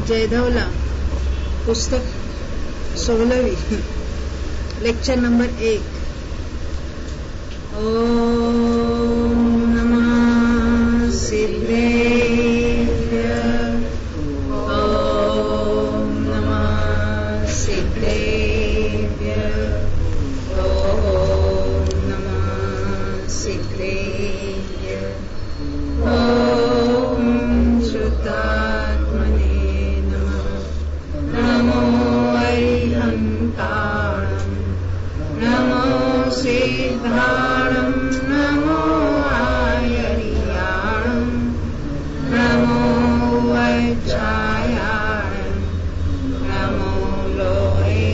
जयधवला, पुस्तक 16वीं, lecture number 1। ओम नमः सिद्धेभ्य, ओम नमः सिद्धेभ्य, ओम नमः सिद्धेभ्य, ओम श्रुतात्मने नमः। नमो अरिहन्ताणं, नमो सिद्धाणं, नमो आयर्याणं, नमो वज्रायाणं, नमो लोहे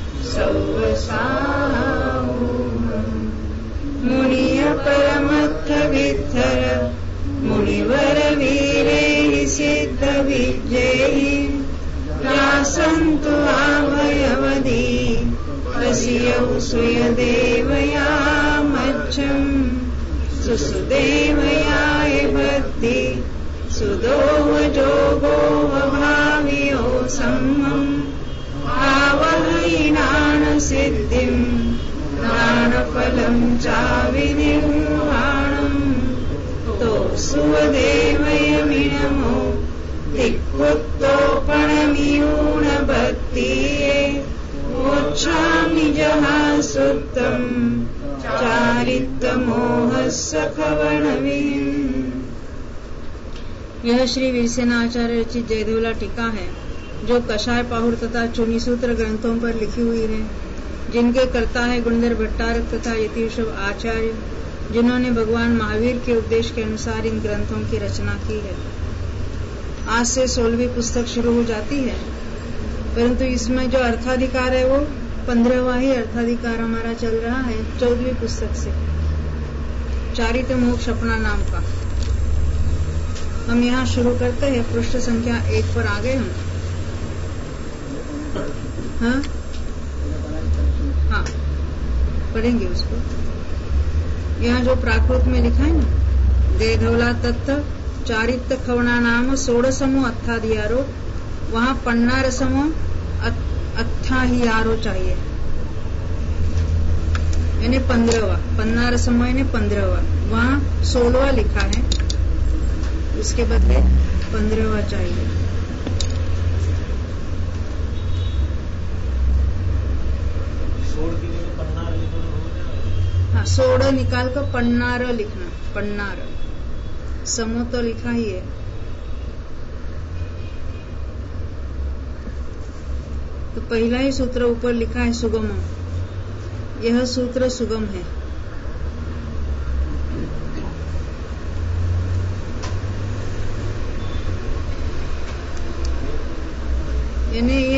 सौवसाहुमं। मुनिय परमत्थ विद्धर, मुनिवर वीरैः सिद्ध विजयैः, यासन्तु आभयवदी वसियौ सुयदेवया मध्यम्। सुसुदेवयाय भक्ति सुदोवजोगो वभावियो सम्मम्। आवहैनान सिद्धिम् प्राणफलं चाविनिर्वाणम्। तो सुवदेवयमिनमो दिक्पुत्तोपणमियूणभक्तिये, मोक्षामि जहासुत्तम् चारित्तमोहस्सखवणविम्। यह श्री वीरसेना आचार्य रचित जयधवला टीका है, जो कषाय पाहुर तथा चूनी सूत्र ग्रंथों पर लिखी हुई है, जिनके कर्ता है गुणधर भट्टारक तथा यतिषभ आचार्य, जिन्होंने भगवान महावीर के उपदेश के अनुसार इन ग्रंथों की रचना की है। आज से 16वीं पुस्तक शुरू हो जाती है, परंतु इसमें जो अर्थाधिकार है वो 15वां ही अर्थाधिकार हमारा चल रहा है 14वीं पुस्तक से, चारित्र मोक्ष अपना नाम का। हम यहाँ शुरू करते हैं, पृष्ठ संख्या 1 पर आ गए हम। हाँ, पढ़ेंगे उसको। यहाँ जो प्राकृत में लिखा है ना, जयधवला तत्व चारित्र खवना नाम 16मो अत्थाधियारो, वहाँ 15मो अत्थाहियारो चाहिए, यानी 15वां यानी 15वां। वहाँ 16वां लिखा है, उसके बदले 15वां चाहिए। हाँ, 16 निकाल कर पन्नार लिखना, पन्नार। समो तो लिखा ही है। तो पहला ही सूत्र ऊपर लिखा है सुगम, यह सूत्र सुगम है। यानी ये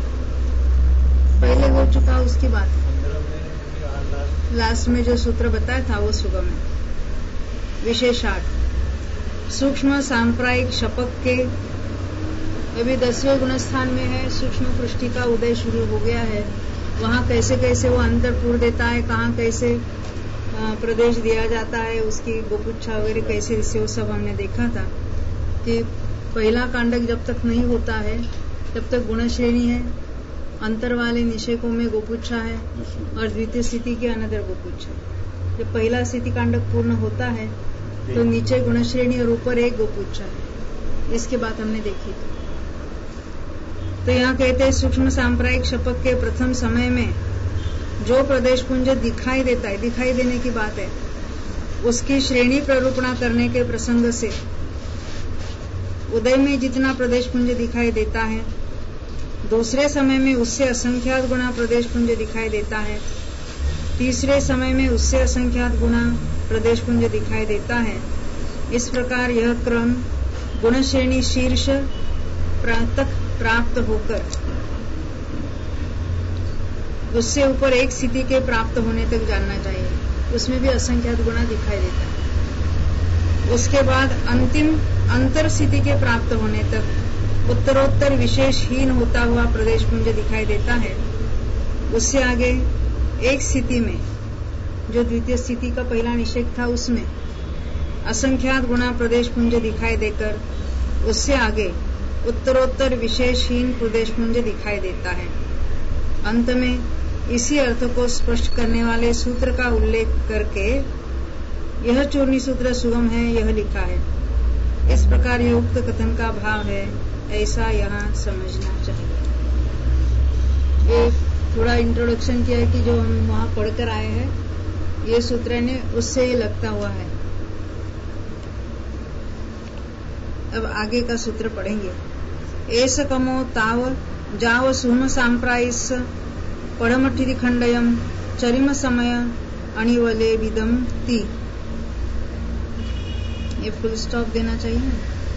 पहले हो चुका, उसकी बात लास्ट में जो सूत्र बताया था वो सुगम है। विशेषार्थ सूक्ष्म सांप्रायिक शपक के अभी 10वें गुणस्थान में है। सूक्ष्म पृष्ठि का उदय शुरू हो गया है। वहाँ कैसे कैसे वो अंतरपुर देता है, कहाँ कैसे प्रदेश दिया जाता है, उसकी गोपुच्छा वगैरह कैसे, इससे वो सब हमने देखा था कि पहला कांडक जब तक नहीं होता है तब तक गुण श्रेणी है, अंतर वाले निषेकों में गोपुच्छा है और द्वितीय स्थिति के अनदर गोपुच्छा। जब पहला स्थिति कांडक पूर्ण होता है तो नीचे गुण श्रेणी और ऊपर एक गोपुच्छा है। इसके बाद हमने देखी थी। तो यहाँ कहते हैं सूक्ष्म सांप्रायिक शपक के प्रथम समय में जो प्रदेश पुंज दिखाई देता है, दिखाई देने की बात है, उसकी श्रेणी प्ररूपणा करने के प्रसंग से उदय में जितना प्रदेश पुंज दिखाई देता है, दूसरे समय में उससे असंख्यात गुना प्रदेश पुंज दिखाई देता है, तीसरे समय में उससे असंख्यात गुना प्रदेश पुंज दिखाई देता है। इस प्रकार यह क्रम गुण श्रेणी शीर्ष तक प्राप्त होकर उससे ऊपर एक स्थिति के प्राप्त होने तक जानना चाहिए। उसमें भी असंख्यात गुना दिखाई देता है। उसके बाद अंतिम अंतर स्थिति के प्राप्त होने तक उत्तरोत्तर विशेषहीन होता हुआ प्रदेश पुंज दिखाई देता है। उससे आगे एक स्थिति में, जो द्वितीय स्थिति का पहला निषेध था, उसमें असंख्यात गुना प्रदेश पुंज दिखाई देकर उससे आगे उत्तरोत्तर विशेषहीन प्रदेशपुंज दिखाई देता है। अंत में इसी अर्थ को स्पष्ट करने वाले सूत्र का उल्लेख करके यह चूर्णी सूत्र सुगम है यह लिखा है। इस प्रकार यह उक्त कथन का भाव है, ऐसा यहाँ समझना चाहिए। ये थोड़ा इंट्रोडक्शन किया है कि जो हम वहां पढ़कर आए हैं ये सूत्र ने उससे ये लगता हुआ है। अब आगे का सूत्र पढ़ेंगे। एस कमो ताव जाव सुम सांप्राइस पढ़मठिति खंडयम चरिम समय अणिवले विदम ती। ये फुल स्टॉप देना चाहिए।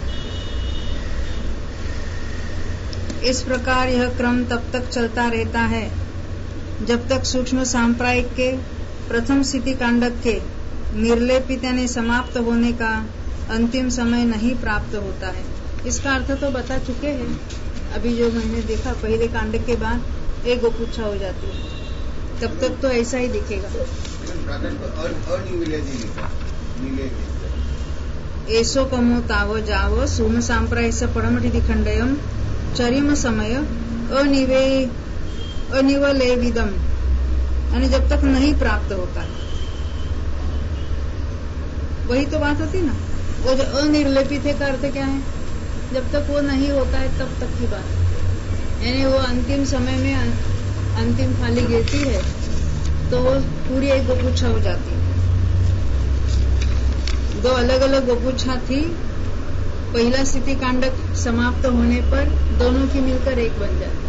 इस प्रकार यह क्रम तब तक चलता रहता है जब तक सूक्ष्म सांप्रायिक के प्रथम स्थिति कांडक के निर्लेपित यानी समाप्त होने का अंतिम समय नहीं प्राप्त होता है। इसका अर्थ तो बता चुके हैं। अभी जो मैंने देखा पहले कांडक के बाद एक गोपुच्छा हो जाती है, तब तक तो ऐसा ही दिखेगा। एसो कमो ताव जाव सूम सांप्रायस पढ़मठिति खंडयम चरिम समय अनिवलेविदम, यानी जब तक नहीं प्राप्त होता है। वही तो बात होती ना। वो जो अनिर्लेपित है का अर्थ क्या है? जब तक वो नहीं होता है तब तक की बात। यानी वो अंतिम समय में अंतिम फाली गिरती है तो वो पूरी एक गोपुच्छा हो जाती है। दो अलग अलग गोपुच्छा थी, पहला स्थिति कांडक समाप्त होने पर दोनों की मिलकर एक बन जाती।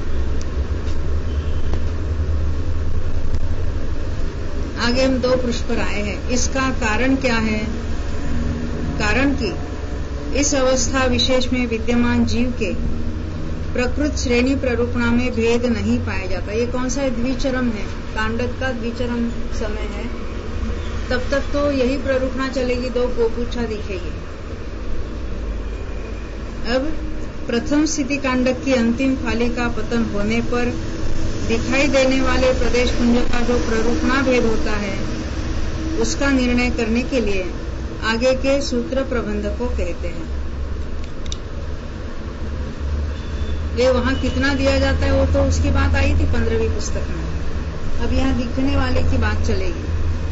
आगे हम 2 पृष्ठ पर आए हैं। इसका कारण क्या है? कारण कि इस अवस्था विशेष में विद्यमान जीव के प्रकृत श्रेणी प्ररूपणा में भेद नहीं पाया जाता। ये कौन सा द्विचरम है? कांडक का द्विचरम समय है। तब तक तो यही प्ररूपणा चलेगी, 2 गोपुच्छा दिखेगी। अब प्रथम स्थिति कांडक की अंतिम फाली का पतन होने पर दिखाई देने वाले प्रदेश पुंज का जो प्ररूपणा भेद होता है उसका निर्णय करने के लिए आगे के सूत्र प्रबंध को कहते हैं। ये वहां कितना दिया जाता है वो तो उसकी बात आई थी 15वीं पुस्तक में। अब यहाँ दिखने वाले की बात चलेगी।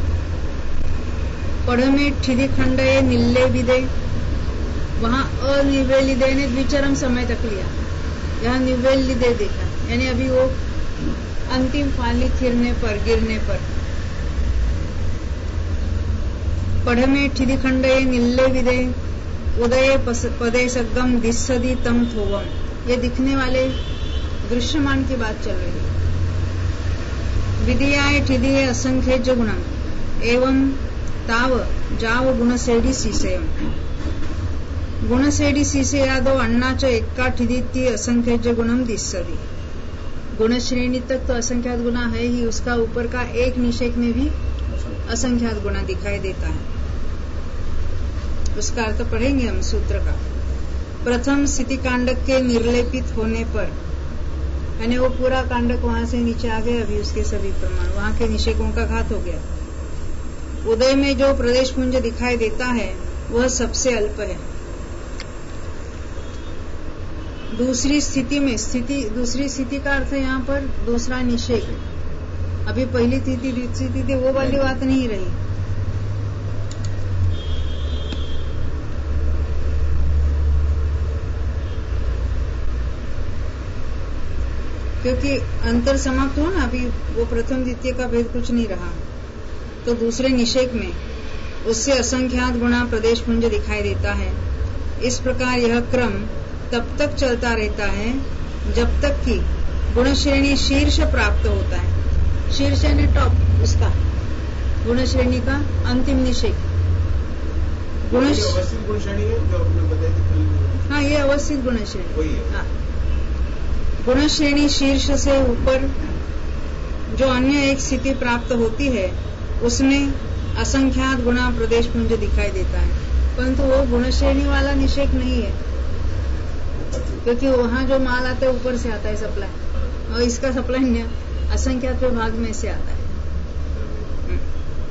पढ़ में ठिधि खंडये निल्ले विदे, वहां अनिवेलिदे ने द्विचरम समय तक लिया, यहाँ निवेलिदे देखा, यानी अभी वो अंतिम फाली गिरने पर पढ़ में ठिधि खंडये निल्ले विदे उदय पदे सगम दिस्सदी तम थोवम, ये दिखने वाले दृश्यमान की बात चल रही है। विधियाय ठिधिये असंख्य गुणम एवं ताव जाव गुणसेडी सीसेयम, गुणसेडी सीसे यादव अण्णाच एक्का ठिदित्य असंख्य गुणम दिस्सदी। गुण श्रेणी तक तो असंख्यात गुना है ही, उसका ऊपर का एक निषेक में भी असंख्यात गुना दिखाई देता है। उसका अर्थ पढ़ेंगे हम सूत्र का। प्रथम स्थिति कांडक के निर्लेपित होने पर, यानी वो पूरा कांडक वहां से नीचे आ गया, अभी उसके सभी प्रमाण वहां के निषेकों का घात हो गया। उदय में जो प्रदेश पुंज दिखाई देता है वह सबसे अल्प है। दूसरी स्थिति में दूसरी स्थिति का अर्थ यहाँ पर दूसरा निषेक। अभी पहली स्थिति द्वितीय स्थिति वो वाली बात नहीं रही। क्योंकि अंतर समाप्त हो ना, अभी वो प्रथम द्वितीय का भेद कुछ नहीं रहा, तो दूसरे निषेक में उससे असंख्यात गुणा प्रदेश पुंज दिखाई देता है। इस प्रकार यह क्रम तब तक चलता रहता है जब तक कि गुण श्रेणी शीर्ष प्राप्त होता है। शीर्ष यानी टॉप, उसका गुण श्रेणी का अंतिम निषेक। गुण श्रेणी है जो आपने बताया। हाँ, ये अवस्थित गुण श्रेणी। हाँ, गुण श्रेणी शीर्ष से ऊपर जो अन्य एक स्थिति प्राप्त होती है उसमें असंख्यात गुणा प्रदेश पुंज दिखाई देता है, परंतु वो गुण श्रेणी वाला निषेक नहीं है, क्योंकि वहां जो माल आता है ऊपर से आता है सप्लाई, और इसका सप्लाई असंख्यात विभाग में से आता है।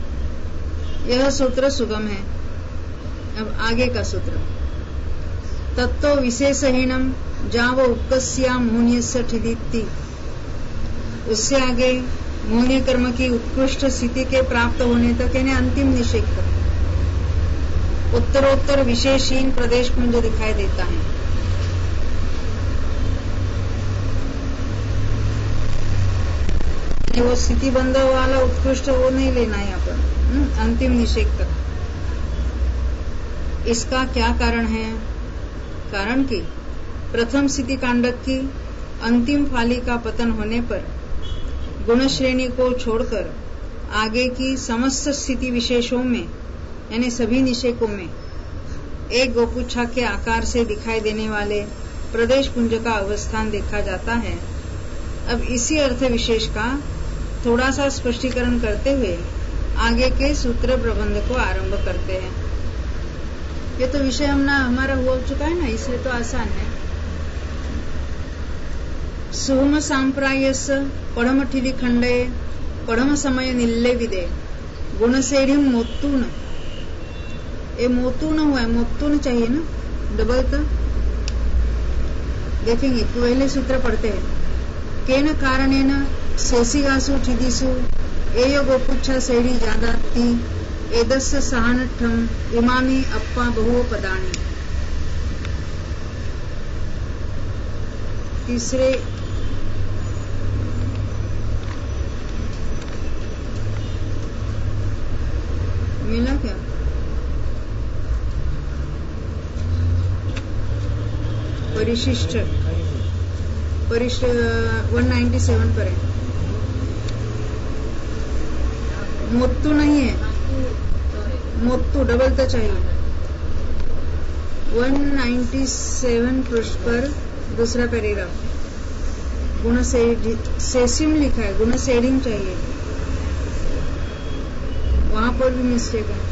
यह सूत्र सुगम है। अब आगे का सूत्र। तत्तो विशेषहीनम जाव उत्कस्या मोहनीय ठिदिति। उससे आगे मोहनीय कर्म की उत्कृष्ट स्थिति के प्राप्त होने तक यानी अंतिम निषेध तक उत्तरोत्तर विशेषहीन प्रदेश पुंज दिखाई देता है। वो स्थिति बंध वाला उत्कृष्ट वो नहीं लेना है यहाँ पर, अंतिम निषेध तक। इसका क्या कारण है? कारण कि प्रथम स्थिति कांडक की अंतिम फाली का पतन होने पर गुण श्रेणी को छोड़कर आगे की समस्त स्थिति विशेषों में यानी सभी निषेकों में एक गोपुच्छा के आकार से दिखाई देने वाले प्रदेश पुंज का अवस्थान देखा जाता है। अब इसी अर्थ विशेष का थोड़ा सा स्पष्टीकरण करते हुए आगे के सूत्र प्रबंध को आरंभ करते हैं। ये तो विषय हमारा हो चुका है ना, इसलिए तो आसान है। सुहम सांप्रायस पढ़म ठिली खंडे पढ़म समय निल्ले विदे गुण सेढ़ी मोतून। ये मोतून हुआ है, मोतून चाहिए ना, डबल तो देखेंगे। पहले सूत्र पढ़ते हैं। केन कारणेन शेषिगासु ठिदिसु एय गोपुच्छा सेढ़ी जादाती एदस्य सहानठम इमामी अप्पा बहु पदानी। तीसरे मिला क्या? परिशिष्ट 197 पर है। मोत्तू नहीं है, मोत्तू डबल तो चाहिए। 197 पृष्ठ पर दूसरा पैराग्राफ गुण सेसिम लिखा है, गुण सेडिंग चाहिए, वहां पर भी मिस्टेक है।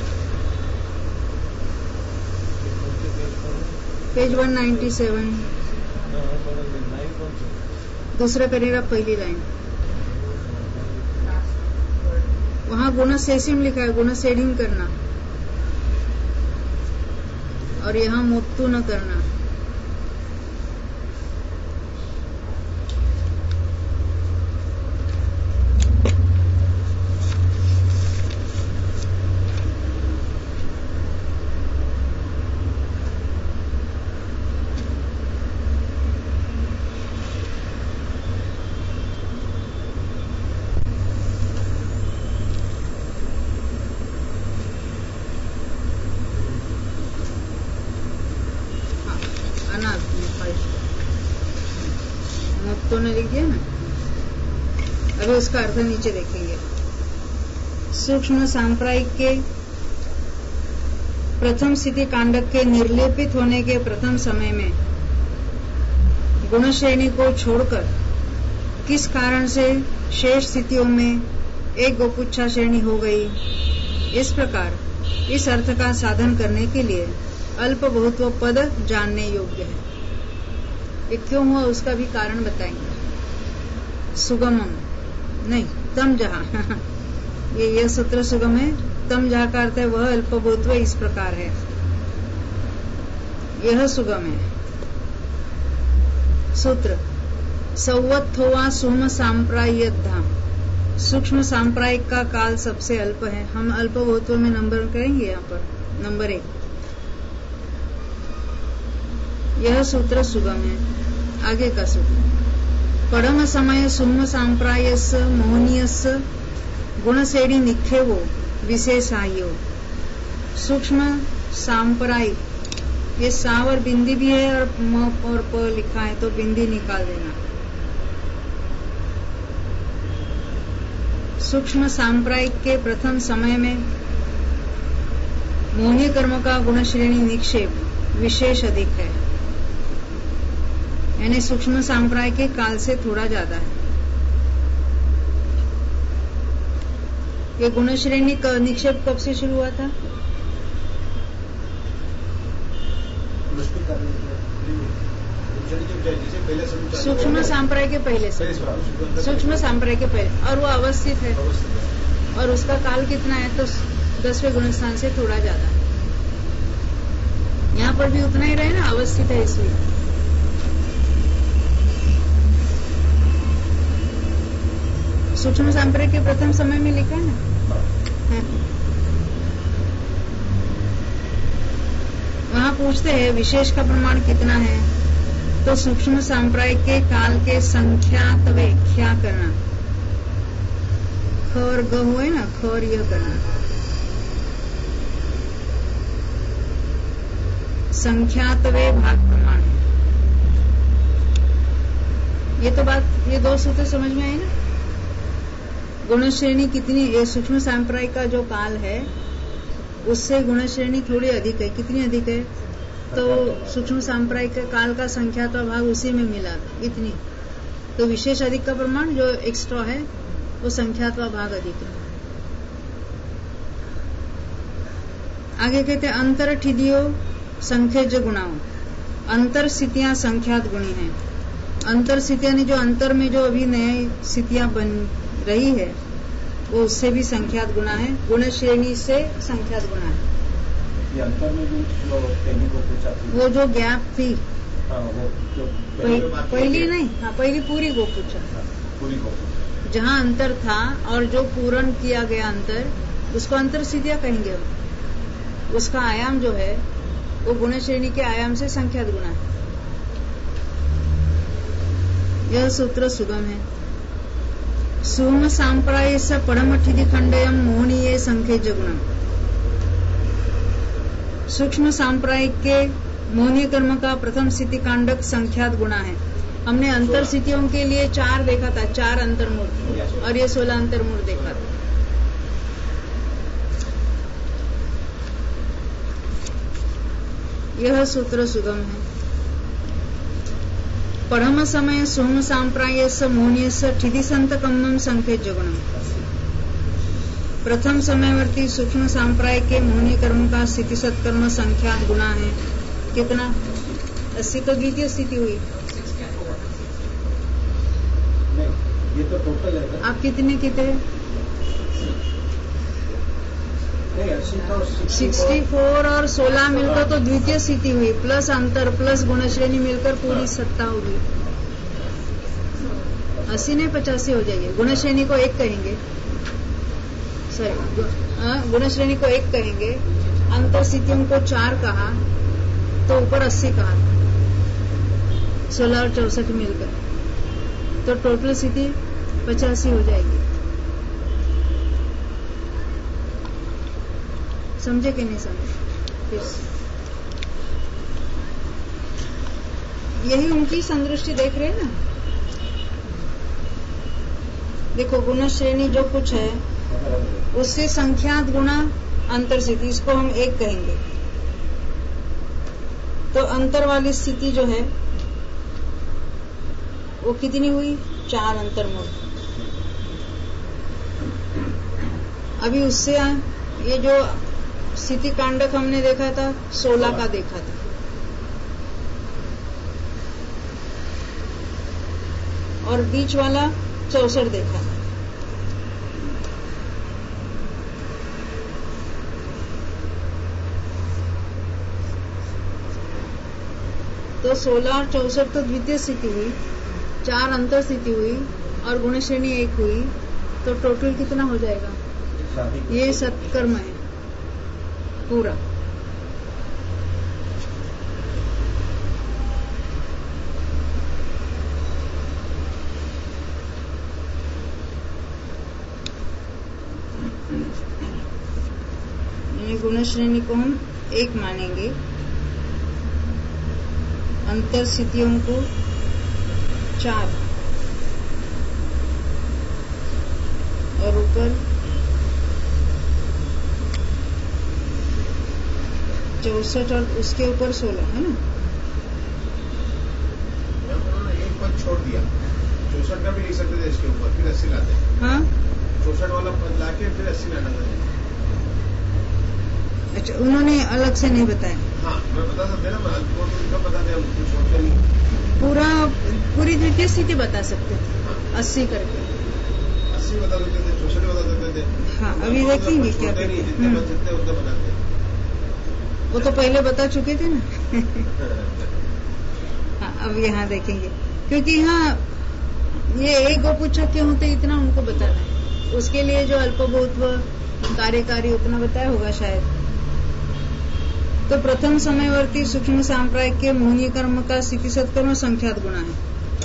पेज 197 दूसरा पैराग्राफ पहली लाइन, वहां गुण सेसिम लिखा है, गुण सेडिंग करना, और यहाँ मोत्तू न करना। मोत्तो ने लिख दिया ना। अभी उसका अर्थ नीचे देखेंगे। सूक्ष्म सांप्रायिक के प्रथम स्थिति कांडक के निर्लेपित होने के प्रथम समय में गुण श्रेणी को छोड़कर किस कारण से शेष स्थितियों में एक गोपुच्छा श्रेणी हो गई, इस प्रकार इस अर्थ का साधन करने के लिए अल्प बहुत्व पद जानने योग्य है। ये क्यों हुआ उसका भी कारण बताएंगे। सुगमम नहीं, तम जहा ये सूत्र सुगम है, तम जहा का अर्थ है वह अल्प बहुत्व इस प्रकार है, यह सुगम है। सूत्र सौवत्थोवा सुम सांप्रायद्धाम। सूक्ष्म सांप्रायिक का काल सबसे अल्प है। हम अल्प बहुत्व में नंबर करेंगे यहाँ पर नंबर 1। यह सूत्र सुगम है। आगे का सूत्र पढ़म समय सुम सांप्रायस मोहनीयस गुणसेड़ी निक्षेवो विशेषायो। सूक्ष्म सांप्रायिक ये सा और बिंदी भी है और म और प लिखा है तो बिंदी निकाल देना। सूक्ष्म सांप्रायिक के प्रथम समय में मोहनीय कर्म का गुण श्रेणी निक्षेप विशेष अधिक है, यानी सूक्ष्म सांप्रायिक के काल से थोड़ा ज्यादा है। ये गुण श्रेणी का निक्षेप कब से शुरू हुआ था? सूक्ष्म सांप्रायिक के पहले से, सूक्ष्म सांप्रायिक के पहले, और वो अवस्थित है और उसका काल कितना है तो 10वें गुणस्थान से थोड़ा ज्यादा। यहाँ पर भी उतना ही रहे ना, अवस्थित है इसलिए। सूक्ष्म सांप्रदायिक के प्रथम समय में लिखा है ना, वहां पूछते हैं विशेष का प्रमाण कितना है, तो सूक्ष्म सांप्रदायिक के काल के संख्यातवे क्या करना, ख और ग हुए ना, ख और यह करना, संख्यातवे भाग प्रमाण है। ये तो बात, ये दो सूत्र समझ में आई ना। गुण श्रेणी कितनी, ये सूक्ष्म सांप्रदायिक का जो काल है उससे गुण श्रेणी थोड़ी अधिक है। कितनी अधिक है, तो सूक्ष्म सांप्रदायिक काल का संख्यात्व भाग उसी में मिला इतनी, तो विशेष अधिक का प्रमाण जो एक्स्ट्रा है वो संख्यात्व भाग अधिक है। आगे कहते हैं अंतर ठिदियो संख्यज गुणाओं, अंतर स्थितियां संख्यात गुणी हैं। अंतर स्थितियां ने जो अंतर में जो अभी नई स्थितियां बन रही है वो उससे भी संख्यात गुणा है, गुण श्रेणी से संख्यात गुणा है। ये अंतर में जो पहली को पूछा थी, वो जो गैप थी, वो जो पहली नहीं, हाँ पहली पूरी को पूछा, पूरी को जहाँ अंतर था और जो पूर्ण किया गया अंतर, उसको अंतर स्थितियां कहेंगे हम। उसका आयाम जो है वो गुण श्रेणी के आयाम से संख्यात गुणा है। यह सूत्र सुगम है। सूक्ष्म सांप्रदाय से पड़मठिधि खंडयम मोहनीय संख्यज गुणम, सूक्ष्म सांप्रदायिक के मोहनीय कर्म का प्रथम स्थिति कांडक संख्यात गुणा है। हमने अंतर स्थितियों के लिए 4 देखा था, 4 अंतर्मूर्त, और ये 16 अंतर्मूर्त देखा था। यह सूत्र सुगम है। परम समय सोम सांप्राय मोहनीय ठिधि संत कम्मम संख्यज गुणम, प्रथम समयवर्ती सूक्ष्म सांप्राय के मोहनीय कर्म का स्थिति सत्कर्म संख्यात गुणा है। कितना, 80 तो द्वितीय स्थिति हुई। ये तो टोटल है। आप कितने कितने 64 और 16 मिलकर तो द्वितीय स्थिति हुई, प्लस अंतर प्लस गुण श्रेणी मिलकर पूरी 70 होगी। 80 नहीं 85 हो जाएगी। गुण श्रेणी को 1 कहेंगे, सॉरी गुण श्रेणी को 1 कहेंगे, अंतर स्थितियों को 4 कहा तो ऊपर 80 कहा, 16 और 64 मिलकर तो टोटल स्थिति 85 हो जाएगी। समझे कि नहीं समझे? यही उनकी संदृष्टि देख रहे हैं ना। देखो गुण श्रेणी जो कुछ है उससे संख्यात गुणा अंतर स्थिति, इसको हम 1 कहेंगे। तो अंतर वाली स्थिति जो है वो कितनी हुई, 4 अंतर्मूर्त। अभी उससे ये जो स्थिति कांडक हमने देखा था 16 का देखा था, और बीच वाला 64 देखा था। तो 16 और 64 तो द्वितीय स्थिति हुई, 4 अंतर स्थिति हुई और गुण श्रेणी 1 हुई, तो टोटल कितना हो जाएगा? ये सत्कर्म है पूरा। गुण श्रेणी को हम 1 मानेंगे, अंतर स्थितियों को 4 और ऊपर 64 और उसके ऊपर 16 है ना। एक पद छोड़ दिया, 64 का भी लिख सकते थे इसके ऊपर, फिर 80 लाते। हाँ 64 वाला पद लाके फिर 80 लाना था। अच्छा, उन्होंने अलग से नहीं बताया। हाँ मैं बता सकते ना, मैं उनका बता दे, कुछ छोड़ते नहीं। पूरी द्वितीय स्थिति बता सकते थे, 80 करके 80 बता देते थे, 64 बता देते थे। हाँ अभी देखेंगे क्या जितने बन सकते उतना बताते। वो तो पहले बता चुके थे ना। हाँ, अब यहाँ देखेंगे, क्योंकि यहाँ ये एक गोपुच्छा क्यों होते इतना उनको बताना है, उसके लिए जो अल्पभूत्व कार्यकारी उतना बताया होगा शायद। तो प्रथम समयवर्ती सूक्ष्म सांप्रायिक के मोहिनी कर्म का स्थिति सत्कर्म संख्यात गुणा है।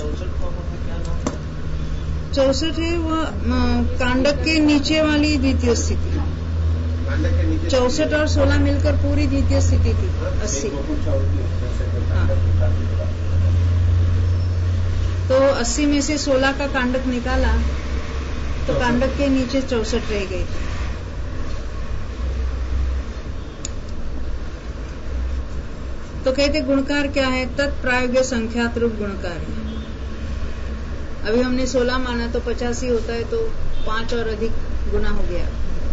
64 है वह कांडक के नीचे वाली द्वितीय स्थिति। 64 और 16 मिलकर पूरी द्वितीय स्थिति थी 80। हाँ। तो 80 में से 16 का कांडक निकाला तो कांडक के नीचे 64 रह गई। तो कहते गुणकार क्या है? तत्प्रायोग्य संख्यात रूप गुणकार है। अभी हमने 16 माना तो 85 होता है, तो 5 और अधिक गुना हो गया।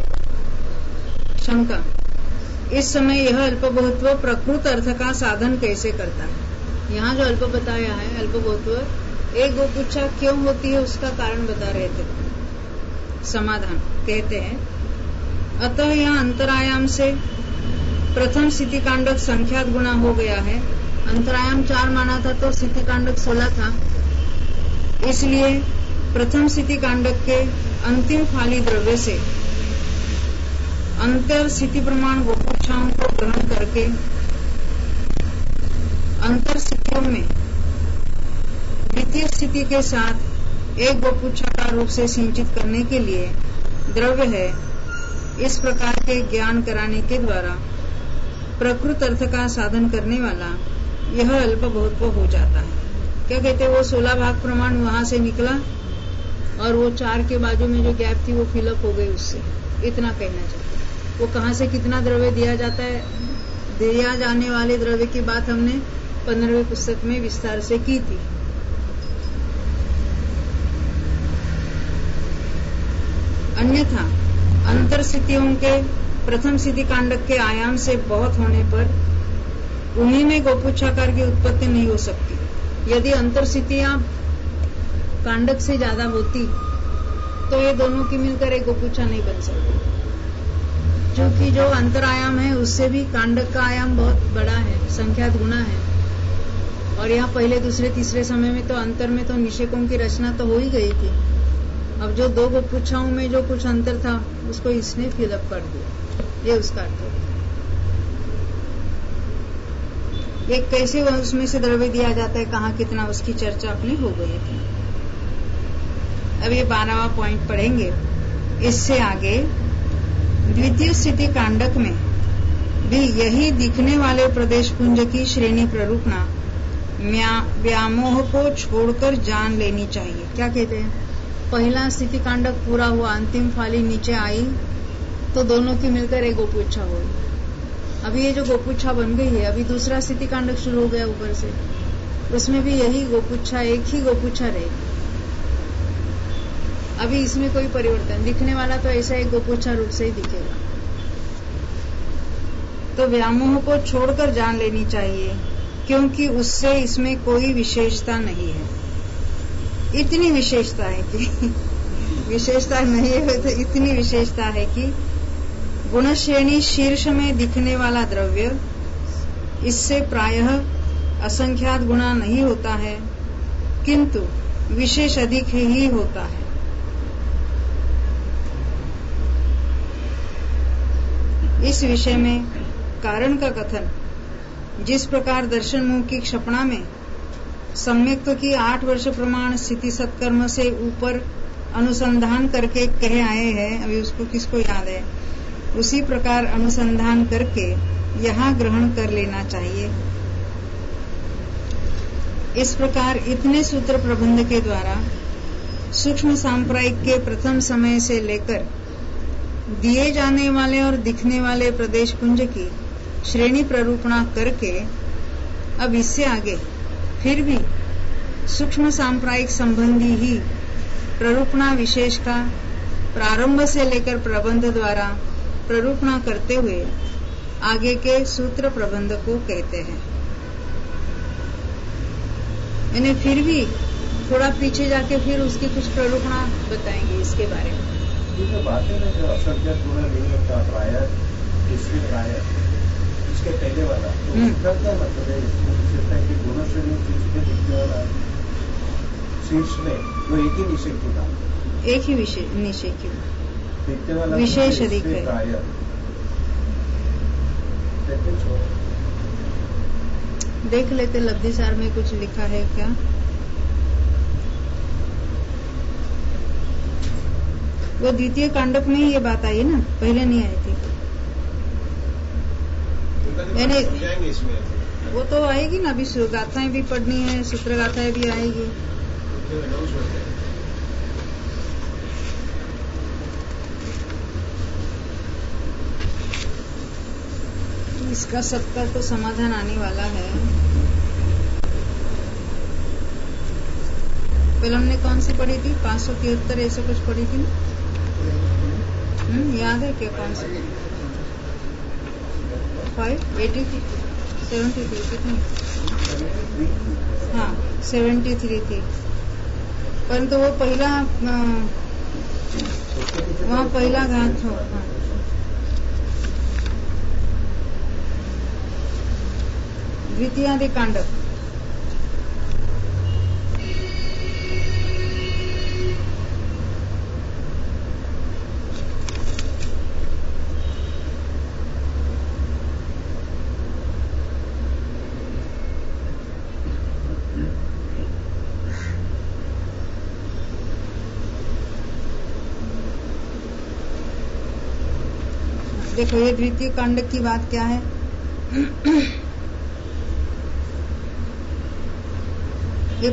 शंका, इस समय यह अल्पभूत्व प्रकृत अर्थ का साधन कैसे करता है? यहाँ जो अल्प बताया है, अल्पभूत्व एक गोपुच्छा क्यों होती है उसका कारण बता रहे थे। समाधान कहते हैं, अतः यहाँ अंतरायाम से प्रथम स्थिति कांडक संख्यात गुणा हो गया है। अंतरायाम 4 माना था तो स्थिति कांडक 16 था, इसलिए प्रथम स्थिति कांडक के अंतिम फाली द्रव्य से अंतर स्थिति प्रमाण गोपुच्छाओं को ग्रहण करके अंतर स्थितियों में द्वितीय स्थिति के साथ एक गोपुच्छा का रूप से सिंचित करने के लिए द्रव्य है, इस प्रकार के ज्ञान कराने के द्वारा प्रकृत अर्थ का साधन करने वाला यह अल्पभूत्व हो जाता है। क्या कहते, वो 16 भाग प्रमाण वहां से निकला और वो 4 के बाजू में जो गैप थी वो फिलअप हो गई उससे, इतना कहना चाहिए। वो कहां से कितना द्रव्य दिया जाता है, दिया जाने वाले द्रव्य की बात हमने 15वीं पुस्तक में विस्तार से की थी। अन्यथा अंतर स्थितियों के प्रथम स्थिति कांडक के आयाम से बहुत होने पर उन्हीं में गोपुच्छाकार की उत्पत्ति नहीं हो सकती। यदि अंतर स्थितियां कांडक से ज्यादा होती तो ये दोनों की मिलकर एक गोपुच्छा नहीं बन सकती, क्योंकि जो अंतर आयाम है उससे भी कांडक का आयाम बहुत बड़ा है, संख्यात गुना है। और यहाँ पहले दूसरे तीसरे समय में तो अंतर में तो निषेकों की रचना तो हो ही गई थी। अब जो 2 गोपुच्छाओं में जो कुछ अंतर था उसको इसने फिलअप कर दिया, ये उसका अर्थ है। ये कैसे उसमें से द्रव्य दिया जाता है, कहाँ कितना, उसकी चर्चा अपनी हो गई थी। अब ये 12वां पॉइंट पढ़ेंगे। इससे आगे द्वितीय स्थिति कांडक में भी यही दिखने वाले प्रदेश पुंज की श्रेणी प्ररूपणा व्यामोह को छोड़कर जान लेनी चाहिए। क्या कहते हैं, पहला स्थिति कांडक पूरा हुआ, अंतिम फाली नीचे आई तो दोनों की मिलकर एक गोपुच्छा हुई। अभी ये जो गोपुच्छा बन गई है, अभी दूसरा स्थिति कांडक शुरू हो गया ऊपर से, उसमें भी यही गोपुच्छा, एक ही गोपुच्छा रहेगी। अभी इसमें कोई परिवर्तन दिखने वाला तो ऐसा एक गोपुच्छा रूप से ही दिखेगा। तो व्यामोह को छोड़कर जान लेनी चाहिए, क्योंकि उससे इसमें कोई विशेषता नहीं है। इतनी विशेषता है कि विशेषता नहीं है तो इतनी विशेषता है कि गुणश्रेणी शीर्ष में दिखने वाला द्रव्य इससे प्रायः असंख्यात गुणा नहीं होता है, किंतु विशेष अधिक ही होता है। इस विषय में कारण का कथन जिस प्रकार दर्शन मुख की क्षपणा में सम्यक्त्व की 8 वर्ष प्रमाण स्थिति सत्कर्म से ऊपर अनुसंधान करके कहे आए हैं, अभी उसको किसको याद है, उसी प्रकार अनुसंधान करके यहाँ ग्रहण कर लेना चाहिए। इस प्रकार इतने सूत्र प्रबंध के द्वारा सूक्ष्म सांप्रायिक के प्रथम समय से लेकर दिए जाने वाले और दिखने वाले प्रदेश पुंज की श्रेणी प्ररूपणा करके अब इससे आगे फिर भी सूक्ष्म सांप्रायिक संबंधी ही प्ररूपणा विशेष का प्रारंभ से लेकर प्रबंध द्वारा प्ररूपणा करते हुए आगे के सूत्र प्रबंध को कहते हैं। मैंने फिर भी थोड़ा पीछे जाके फिर उसकी कुछ प्ररूपणा बताएंगे इसके बारे में। ये जो बात है ना, जो असंख्यात गुण नहीं होता, प्रायः इसके प्रायः इसके पहले वाला तो उसका क्या मतलब है? इसमें विशेषता है कि दोनों श्रेणी शीर्ष में दिखने वाला शीर्ष में वो एक ही निषेध की बात, एक ही निषेध की दिखने वाला विशेष अधिक है। प्राय देख लेते लब्धिसार में कुछ लिखा है क्या? वो द्वितीय कांडक में ही ये बात आई ना, पहले नहीं आई थी। यानी इसमें वो तो आएगी ना, अभी गाथाएं भी पढ़नी है, सूत्र गाथाएं भी आएगी। इसका सबका तो समाधान आने वाला है। पहले हमने कौन सी पढ़ी थी? 573 ऐसे कुछ पढ़ी थी ना? याद है क्या? कौन सी? 583 73 कितनी? हाँ 73 थी, परंतु वो पहला वहाँ पहला घात हो। हाँ। द्वितीयादि कांडक देखो, ये द्वितीय कांडक की बात क्या है? ये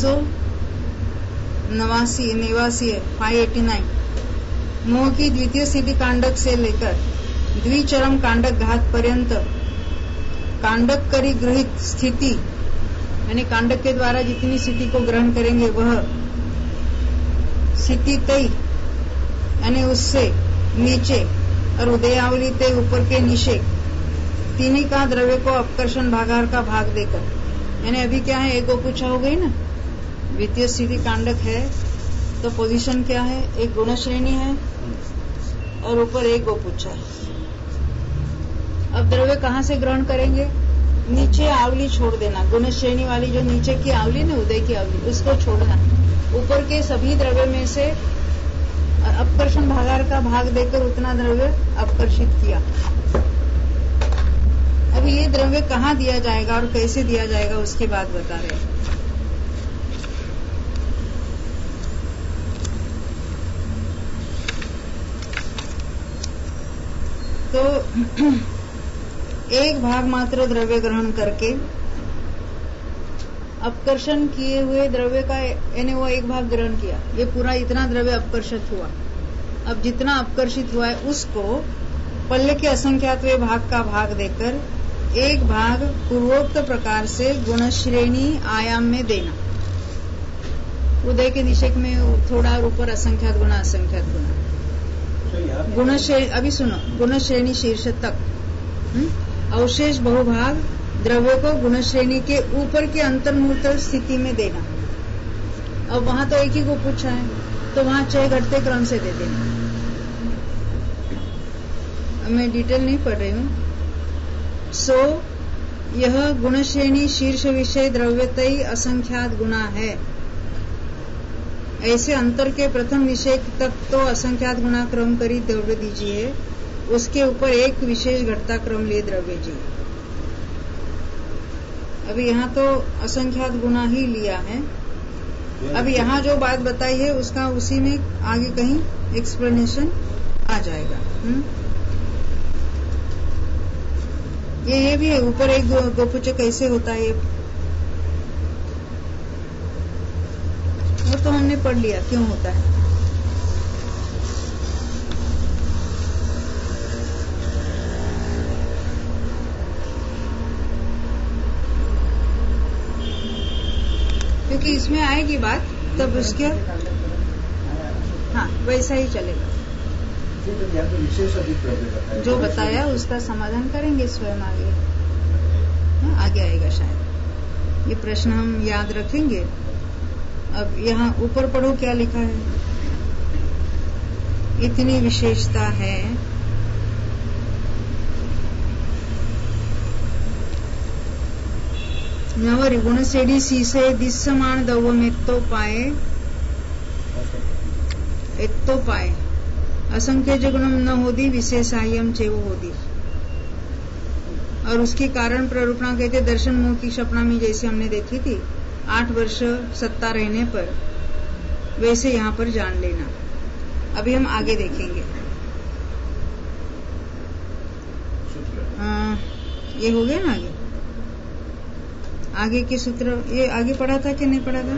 589 है, 589 मोह की द्वितीय सिद्धि कांडक से लेकर द्विचरम कांडक घात पर्यंत कांडक करी गृहित स्थिति, यानी कांडक के द्वारा जितनी स्थिति को ग्रहण करेंगे वह स्थिति तई, यानी उससे नीचे और उदयावली ते ऊपर के नीचे तीनों का द्रव्य को अपकर्षण भागार का भाग देकर, यानी अभी क्या है? एक गोपुच्छा हो गई ना, द्वितीय स्थिति कांडक है तो पोजीशन क्या है? एक गुण श्रेणी है और ऊपर एक गोपुच्छा है। अब द्रव्य कहाँ से ग्रहण करेंगे? नीचे आवली छोड़ देना, गुण श्रेणी वाली जो नीचे की आवली ना, उदय की आवली, उसको छोड़ना। ऊपर के सभी द्रव्य में से अपकर्षण भागार का भाग देकर उतना द्रव्य अपकर्षित किया। अब ये द्रव्य कहाँ दिया जाएगा और कैसे दिया जाएगा उसकी बात बता रहे हैं। तो एक भाग मात्र द्रव्य ग्रहण करके अपकर्षण किए हुए द्रव्य का, यानी वो एक भाग ग्रहण किया, ये पूरा इतना द्रव्य अपकर्षित हुआ। अब जितना अपकर्षित हुआ है उसको पल्ले के असंख्यातवें भाग का भाग देकर एक भाग पूर्वोक्त प्रकार से गुण श्रेणी आयाम में देना। उदय के निषेक में थोड़ा और ऊपर असंख्यात गुना असंख्यात गुना, गुण श्रेणी, अभी सुनो, गुण श्रेणी शीर्ष तक अवशेष बहुभाग द्रव्य को गुण श्रेणी के ऊपर के अंतर्मूर्त स्थिति में देना। अब वहां तो एक ही को पूछा है तो वहां 6 घटते क्रम से दे देना। मैं डिटेल नहीं पढ़ रही हूँ। सो यह गुण श्रेणी शीर्ष विषय द्रव्यतई असंख्यात गुना है। ऐसे अंतर के प्रथम विषय तक तो असंख्यात गुना क्रम करी द्रव्य दीजिए, उसके ऊपर एक विशेष घटता क्रम लिए द्रव्य जी। अभी यहाँ तो असंख्यात गुना ही लिया है। अब यहाँ जो बात बताई है उसका उसी में आगे कहीं एक्सप्लेनेशन आ जाएगा। ये भी है, ऊपर एक गोपुच कैसे होता है वो तो हमने पढ़ लिया क्यों होता है। क्योंकि इसमें आएगी बात तब उसके, हाँ वैसा ही चलेगा। जो बताया उसका समाधान करेंगे स्वयं आगे, आगे आएगा शायद। ये प्रश्न हम याद रखेंगे। अब यहाँ ऊपर पढ़ो क्या लिखा है। इतनी विशेषता है न्यवरी गुणसेडी सीसे दिस्समान दव मेत्तो पाए असंख्य गुणम न होदी विशेषायम चेव होदी। और उसके कारण प्ररूपणा कहते दर्शन मोह की क्षपणामी जैसे हमने देखी थी 8 वर्ष सत्ता रहने पर, वैसे यहाँ पर जान लेना। अभी हम आगे देखेंगे। ये हो गया ना आगे के सूत्र, ये आगे पढ़ा था कि नहीं पढ़ा था?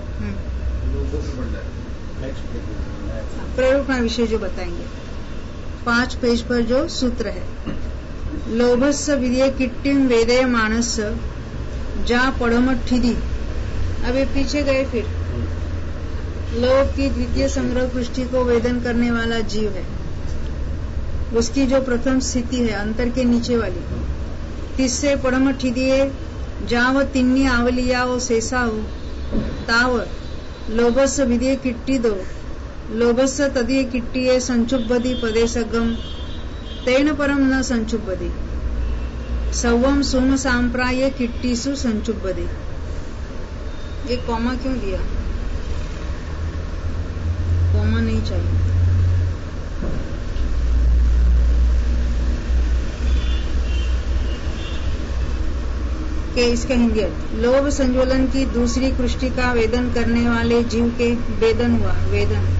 प्ररूपणा विषय जो बताएंगे 5 पेज पर जो सूत्र है, लोभस्य विद्ये किट्टिम वेदय मानस जा पड़मठिदी। अभी पीछे गए, फिर लोभ की द्वितीय संग्रह पृष्ठि को वेदन करने वाला जीव है, उसकी जो प्रथम स्थिति है अंतर के नीचे वाली, तिस्से पड़मठिदिये जाव तिन्नी आवलिया वो शेषा हो ताव लोभस्य विद्ये किट्टी दो लोभस्य तदीय किट्टिये संचुब्बदी पदे सगम तेन परम न संचुब्बदी सवम सोम सांप्राय किट्टीसु संचुब्बदी। ये कॉमा क्यों दिया? कॉमा नहीं चाहिए। के इसका हिंदी अर्थ, लोभ संज्वलन की दूसरी कृष्टि का वेदन करने वाले जीव के वेदन हुआ। वेदन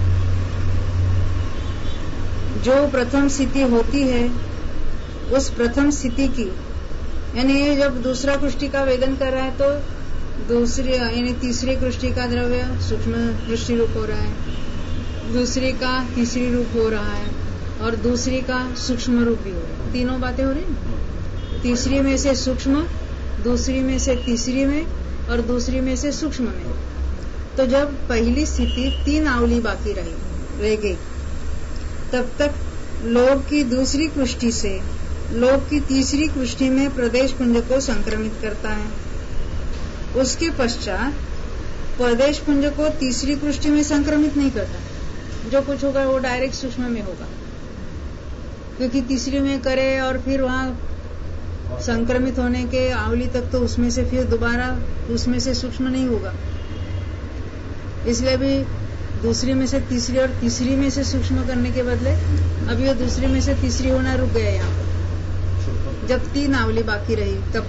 जो प्रथम स्थिति होती है, उस प्रथम स्थिति की, यानी जब दूसरा कृष्टि का वेदन कर रहा है तो दूसरी यानी तीसरी कृष्टि का द्रव्य सूक्ष्म कृष्टि रूप हो रहा है, दूसरी का तीसरी रूप हो रहा है और दूसरी का सूक्ष्म रूप भी हो रहा है। तीनों बातें हो रही हैं। तीसरी में से सूक्ष्म, दूसरी में से तीसरी में और दूसरी में से सूक्ष्म में। तो जब पहली स्थिति 3 आवली बाकी रह गई, तब तक लोभ की दूसरी कृष्टि से लोभ की तीसरी कृष्टि में प्रदेश पुंज को संक्रमित करता है। उसके पश्चात प्रदेश पुंज को तीसरी कृष्टि में संक्रमित नहीं करता। जो कुछ होगा वो डायरेक्ट सूक्ष्म में होगा, क्योंकि तीसरी में करे और फिर वहां संक्रमित होने के आवली तक तो उसमें से फिर दोबारा उसमें से सूक्ष्म नहीं होगा। इसलिए भी दूसरी में से तीसरी और तीसरी में से सूक्ष्म करने के बदले अब ये दूसरी में से तीसरी होना रुक गया यहाँ पर, जब 3 आवली बाकी रही तब।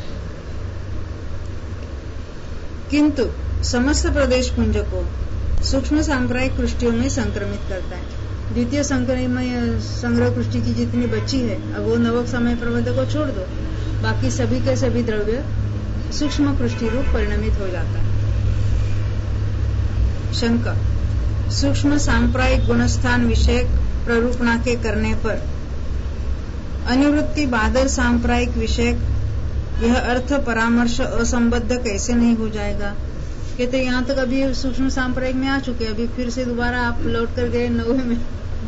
किंतु समस्त प्रदेश पुंज को सूक्ष्म सांप्रायिक कृष्टियों में संक्रमित करता है। द्वितीय संग्रह कृष्टि की जितनी बची है, अब वो नवक समय प्रबंध को छोड़ दो, बाकी सभी के सभी द्रव्य सूक्ष्म कृष्टि रूप परिणमित हो जाता है। शंका, सूक्ष्म सांप्रायिक गुणस्थान विषयक प्ररूपणा के करने पर अनुवृत्ति बादल सांप्रायिक विषयक यह अर्थ परामर्श असंबद्ध कैसे नहीं हो जाएगा? कहते यहाँ तक अभी सूक्ष्म सांप्रायिक में आ चुके, अभी फिर से दोबारा आप लौट कर गए 9वें में,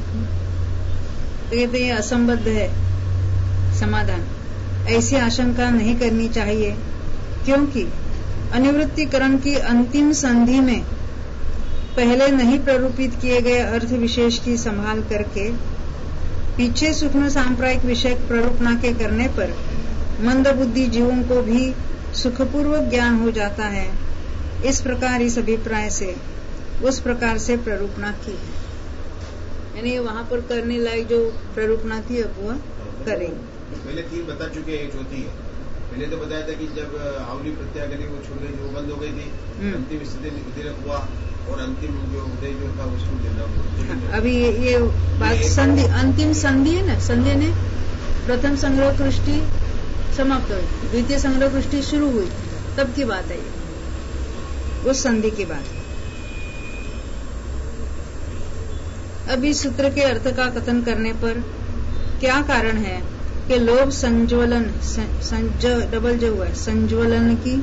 तो कहते ये असंबद्ध है। समाधान, ऐसी आशंका नहीं करनी चाहिए, क्योंकि अनुवृत्तिकरण की अंतिम संधि में पहले नहीं प्ररूपित किए गए अर्थ विशेष की संभाल करके पीछे सूक्ष्म सांप्रायिक विषयक प्ररूपणा के करने पर मंद बुद्धि जीवों को भी सुखपूर्वक ज्ञान हो जाता है। इस प्रकार इस अभिप्राय से उस प्रकार से प्ररूपणा की है, यानी वहां पर करने लायक जो प्ररूपणा थी अब वह करेंगे। पहले 3 बता चुके हैं, चौथी है। पहले तो बताया था कि जब आवली प्रत्यागली वो छूट गई, वो बंद हो गई थी, अंतिम स्थिति विधिरक हुआ और अंतिम जो उदय जो था उसको देना। अभी ये बात संधि, अंतिम संधि है ना, संधि ने प्रथम संग्रह कृष्टि समाप्त हुई, द्वितीय संग्रह कृष्टि शुरू हुई, तब की बात है ये, उस संधि की बात। अभी सूत्र के अर्थ का कथन करने पर क्या कारण है कि लोभ संज्वलन डबल जो हुआ है, संज्वलन की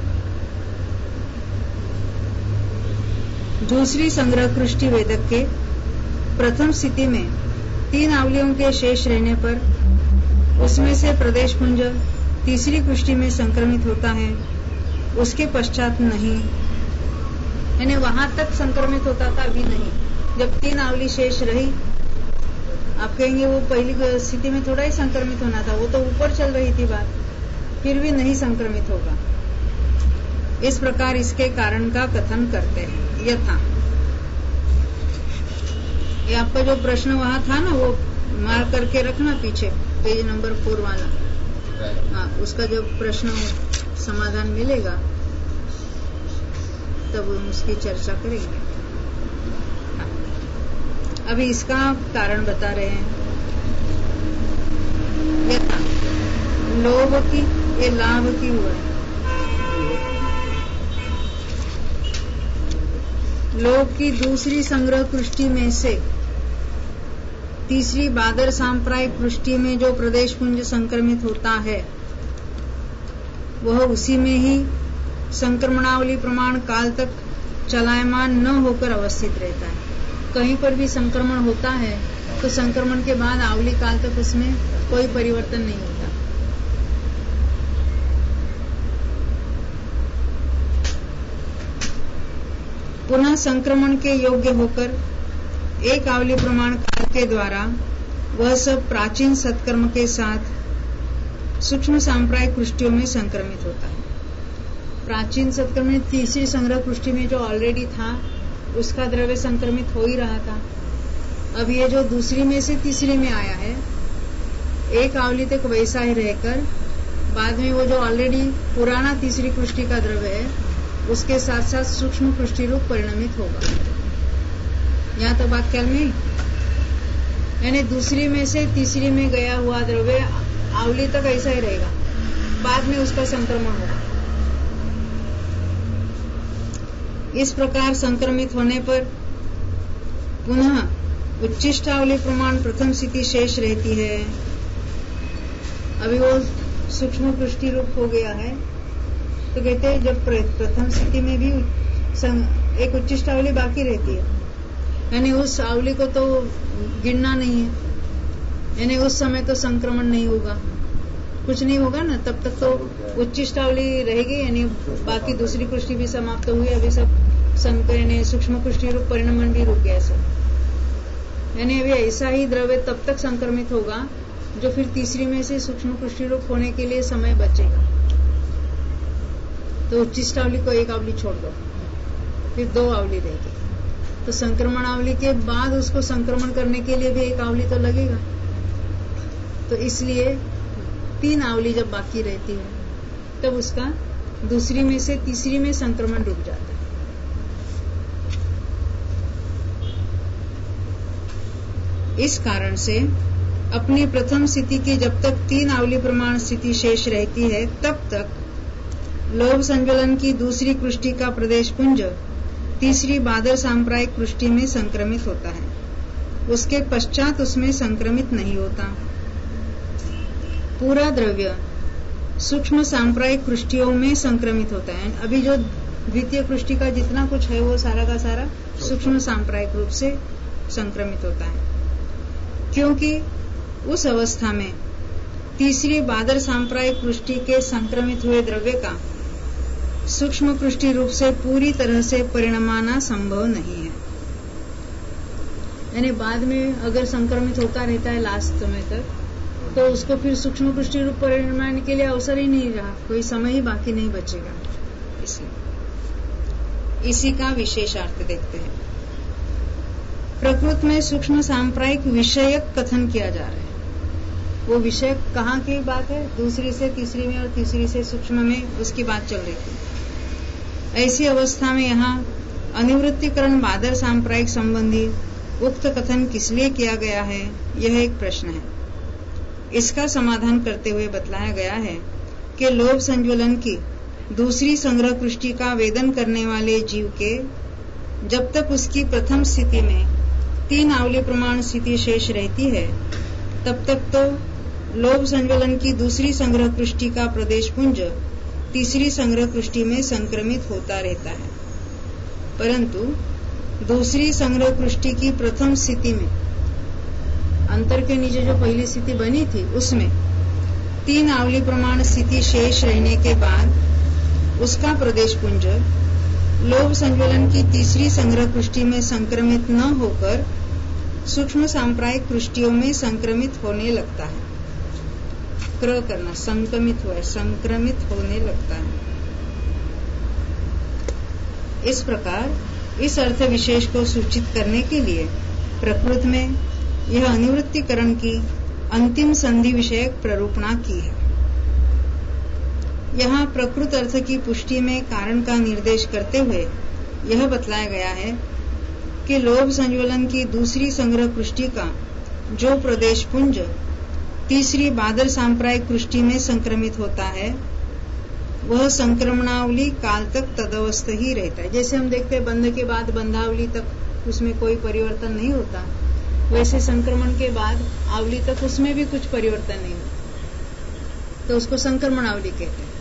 दूसरी संग्रह कृष्टि वेदक के प्रथम स्थिति में 3 आवलियों के शेष रहने पर उसमें से प्रदेश पुंज तीसरी कृष्टि में संक्रमित होता है, उसके पश्चात नहीं, यानी वहां तक संक्रमित होता था, अभी नहीं। जब 3 आवली शेष रही, आप कहेंगे वो पहली स्थिति में थोड़ा ही संक्रमित होना था, वो तो ऊपर चल रही थी बात, फिर भी नहीं संक्रमित होगा। इस प्रकार इसके कारण का कथन करते हैं। यथा, ये आपका जो प्रश्न वहां था ना, वो मार्क करके रखना पीछे, पेज नंबर 4 वाला। हाँ, उसका जब प्रश्न समाधान मिलेगा तब हम उसकी चर्चा करेंगे। हाँ, अभी इसका कारण बता रहे हैं। यथा, लोभ की, ये लाभ की हुआ है। लोभ की दूसरी संग्रह कृष्टि में से तीसरी बादर सांप्रायिक कृष्टि में जो प्रदेश पुंज संक्रमित होता है, वह उसी में ही संक्रमणावली प्रमाण काल तक चलायमान न होकर अवस्थित रहता है। कहीं पर भी संक्रमण होता है तो संक्रमण के बाद आवली काल तक उसमें कोई परिवर्तन नहीं होता। पुनः संक्रमण के योग्य होकर एक आवली प्रमाण काल के द्वारा वह सब प्राचीन सत्कर्म के साथ सूक्ष्म सांप्रायिक कृष्टियों में संक्रमित होता है। प्राचीन सत्कर्म में तीसरी संग्रह कृष्टि में जो ऑलरेडी था उसका द्रव्य संक्रमित हो ही रहा था। अब ये जो दूसरी में से तीसरी में आया है, एक आवली तक वैसा ही रहकर बाद में वो जो ऑलरेडी पुराना तीसरी कृष्टि का द्रव्य है उसके साथ साथ सूक्ष्म कृष्टि रूप परिणमित होगा। यहाँ तो बात ख्याल में, यानी दूसरी में से तीसरी में गया हुआ द्रव्य आवली तक ऐसा ही रहेगा, बाद में उसका संक्रमण होगा। इस प्रकार संक्रमित होने पर पुनः उच्चिष्ट आवली प्रमाण प्रथम स्थिति शेष रहती है। अभी वो सूक्ष्म कृष्टि रूप हो गया है तो कहते हैं जब प्रथम स्थिति में भी एक उच्चिष्ट आवली बाकी रहती है, यानी उस आवली को तो गिनना नहीं है, यानी उस समय तो संक्रमण नहीं होगा, कुछ नहीं होगा ना, तब तक तो उच्चिष्ट आवली रहेगी, यानी बाकी दूसरी कृष्टि भी समाप्त हुई। अभी सब यानी सूक्ष्म कृष्टि रूप परिणमन भी रुक गया सब, यानी अभी ऐसा ही द्रव्य तब तक संक्रमित होगा जो फिर तीसरी में से सूक्ष्म कृष्टि रूप होने के लिए समय बचेगा। तो उच्चिष्ट आवली को एक आवली छोड़ दो, फिर 2 आवली रहेगी, तो संक्रमण आवली के बाद उसको संक्रमण करने के लिए भी एक आवली तो लगेगा। तो इसलिए 3 आवली जब बाकी रहती है तब उसका दूसरी में से तीसरी में संक्रमण रुक जाता है। इस कारण से अपनी प्रथम स्थिति की जब तक 3 आवली प्रमाण स्थिति शेष रहती है तब तक लोभ संज्वलन की दूसरी कृष्टि का प्रदेश पुंज तीसरी बादर सांप्रायिक कृष्टि में संक्रमित होता है, उसके पश्चात उसमें संक्रमित नहीं होता। पूरा द्रव्य सूक्ष्म सांप्रायिक कृष्टियों में संक्रमित होता है। अभी जो द्वितीय कृष्टि का जितना कुछ है वो सारा का सारा सूक्ष्म सांप्रायिक रूप से संक्रमित होता है, क्योंकि उस अवस्था में तीसरी बादर सांप्रायिक कृष्टि के संक्रमित हुए द्रव्य का सूक्ष्म कृष्टि रूप से पूरी तरह से परिणमाना संभव नहीं है। यानी बाद में अगर संक्रमित होता रहता है लास्ट समय तक, तो उसको फिर सूक्ष्म कृष्टि रूप परिणमाने के लिए अवसर ही नहीं रहा, कोई समय ही बाकी नहीं बचेगा। इसी का विशेषार्थ देखते हैं। प्रकृत में सूक्ष्म सांप्रायिक विषयक कथन किया जा रहा है। वो विषय कहाँ की बात है? दूसरी से तीसरी में और तीसरी से सूक्ष्म में उसकी बात चल रही थी। ऐसी अवस्था में यहाँ अनिवृत्तिकरण बादर सांप्रायिक संबंधी उक्त कथन किस लिए किया गया है, यह एक प्रश्न है। इसका समाधान करते हुए बतलाया गया है कि लोभ संज्वलन की दूसरी संग्रह कृष्टि का वेदन करने वाले जीव के जब तक उसकी प्रथम स्थिति में 3 आवली प्रमाण स्थिति शेष रहती है तब तक तो लोभ संज्वलन की दूसरी संग्रह कृष्टि का प्रदेश पुंज तीसरी संग्रह कृष्टि में संक्रमित होता रहता है, परंतु दूसरी संग्रह कृष्टि की प्रथम स्थिति में अंतर के नीचे जो पहली स्थिति बनी थी उसमें 3 आवली प्रमाण स्थिति शेष रहने के बाद उसका प्रदेश पुंज लोभ संज्वलन की तीसरी संग्रह कृष्टि में संक्रमित न होकर सूक्ष्म सांप्रायिक कृष्टियों में संक्रमित होने लगता है। संक्रमित होने लगता है। इस प्रकार इस अर्थ विशेष को सूचित करने के लिए प्रकृत में यह अनिवृत्तिकरण की अंतिम संधि विषयक प्ररूपणा की है। यहाँ प्रकृत अर्थ की पुष्टि में कारण का निर्देश करते हुए यह बतलाया गया है कि लोभ संज्वलन की दूसरी संग्रह कृष्टि का जो प्रदेश पुंज तीसरी बादल सांप्रायिक कृष्टि में संक्रमित होता है वह संक्रमणावली काल तक तदवस्थ ही रहता है। जैसे हम देखते हैं बंध के बाद बंधावली तक उसमें कोई परिवर्तन नहीं होता, वैसे संक्रमण के बाद आवली तक उसमें भी कुछ परिवर्तन नहीं होता, तो उसको संक्रमणावली कहते हैं।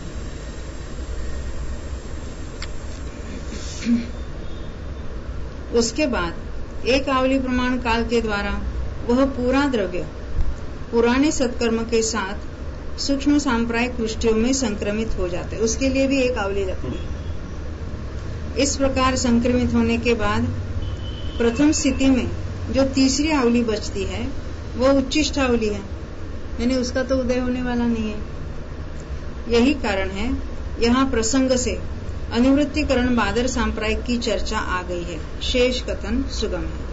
उसके बाद एक आवली प्रमाण काल के द्वारा वह पूरा द्रव्य पुराने सत्कर्म के साथ सूक्ष्म सांप्रायिक कृष्टियों में संक्रमित हो जाता है, उसके लिए भी एक आवली लगती है। इस प्रकार संक्रमित होने के बाद प्रथम स्थिति में जो तीसरी आवली बचती है वह उच्चिष्ट आवली है, यानी उसका तो उदय होने वाला नहीं है। यही कारण है यहाँ प्रसंग से अनिवृत्तिकरण बादर सांप्रायिक की चर्चा आ गई है। शेष कथन सुगम है।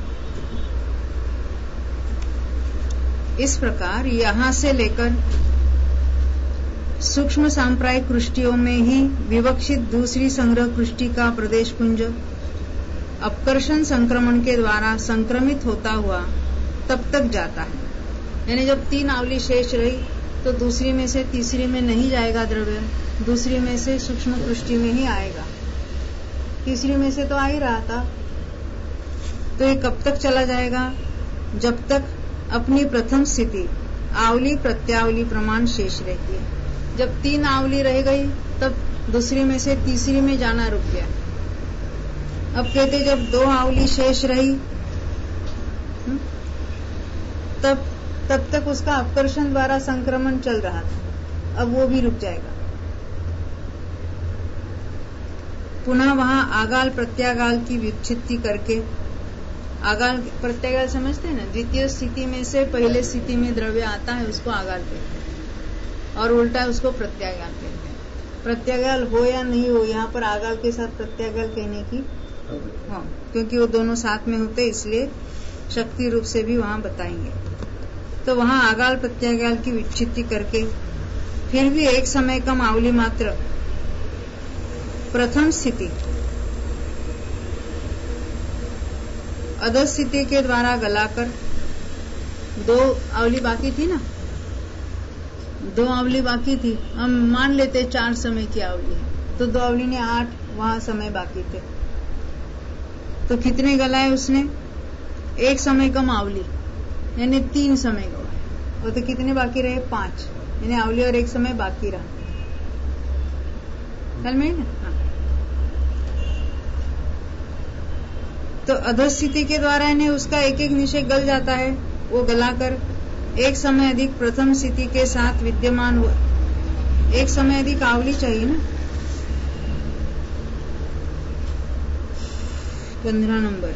इस प्रकार यहाँ से लेकर सूक्ष्म सांप्रायिक कृष्टियों में ही विवक्षित दूसरी संग्रह कृष्टि का प्रदेश पुंज अपकर्षण संक्रमण के द्वारा संक्रमित होता हुआ तब तक जाता है, यानी जब तीन आवली शेष रही तो दूसरी में से तीसरी में नहीं जाएगा द्रव्य, दूसरी में से सूक्ष्म कृष्टि में ही आएगा, तीसरी में से तो आ ही रहा था, तो ये कब तक चला जाएगा? जब तक अपनी प्रथम स्थिति आवली प्रत्यावली प्रमाण शेष रहती है। जब तीन आवली रह गई तब दूसरी में से तीसरी में जाना रुक गया। अब कहते जब दो आवली शेष रही तब तक उसका अपकर्षण द्वारा संक्रमण चल रहा था, अब वो भी रुक जाएगा। पुनः वहां आगाल प्रत्यागाल की विच्छित्ति करके, आगाल प्रत्यागाल समझते हैं ना, द्वितीय स्थिति में से पहले स्थिति में द्रव्य आता है उसको आगाल कहते हैं और उल्टा उसको प्रत्यागाल कहते हैं। प्रत्यागाल हो या नहीं हो, यहाँ पर आगाल के साथ प्रत्यागाल कहने की हाँ, क्योंकि वो दोनों साथ में होते इसलिए शक्ति रूप से भी वहां बताएंगे। तो वहां आगाल प्रत्यागाल की विच्छित्ति करके फिर भी एक समय कम आवली मात्र प्रथम स्थिति अधः स्थिति के द्वारा गलाकर, दो आवली बाकी थी ना, दो आवली बाकी थी, हम मान लेते 4 समय की आवली है, तो दो आवली ने 8 वहां समय बाकी थे, तो कितने गलाए उसने? एक समय कम आवली, यानी 3 समय गवाए, और तो कितने बाकी रहे? 5, यानी आवली और एक समय बाकी रहा। कल में ना हाँ। तो अधः स्थिति के द्वारा इन्हें उसका एक एक निश्चय गल जाता है, वो गलाकर एक समय अधिक प्रथम स्थिति के साथ विद्यमान एक समय अधिक आवली चाहिए ना। 15 नंबर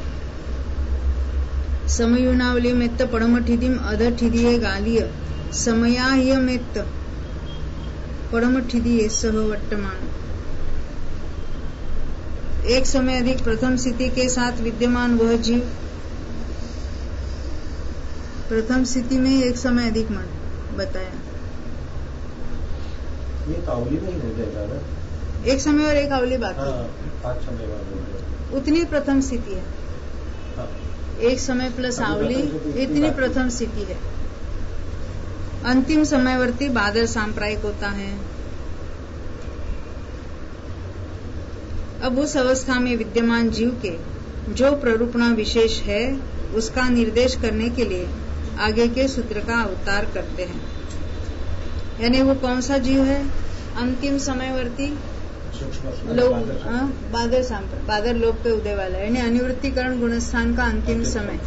समयूनावली मेत्त पड़मठिदिम अधठिदिये गालिय समयाह्य मेत्त पड़मठिदिये सह वर्तमान। एक समय अधिक प्रथम स्थिति के साथ विद्यमान वह जीव, प्रथम स्थिति में एक समय अधिक मन बताया, ये आवली में ही हो जाएगा ना, एक समय और एक आवली बाकी। हाँ, 5 समय बाद हो जाएगा, उतनी प्रथम स्थिति है। हाँ। एक समय प्लस आवली इतनी प्रथम स्थिति है। अंतिम समयवर्ती बादल सांप्रायिक होता है। अब उस अवस्था में विद्यमान जीव के जो प्ररूपणा विशेष है उसका निर्देश करने के लिए आगे के सूत्र का अवतार करते हैं। यानी वो कौन सा जीव है? अंतिम समयवर्ती लोक बादर लोक पे उदय वाला, यानी अनिवृत्तिकरण गुणस्थान का अंतिम समय।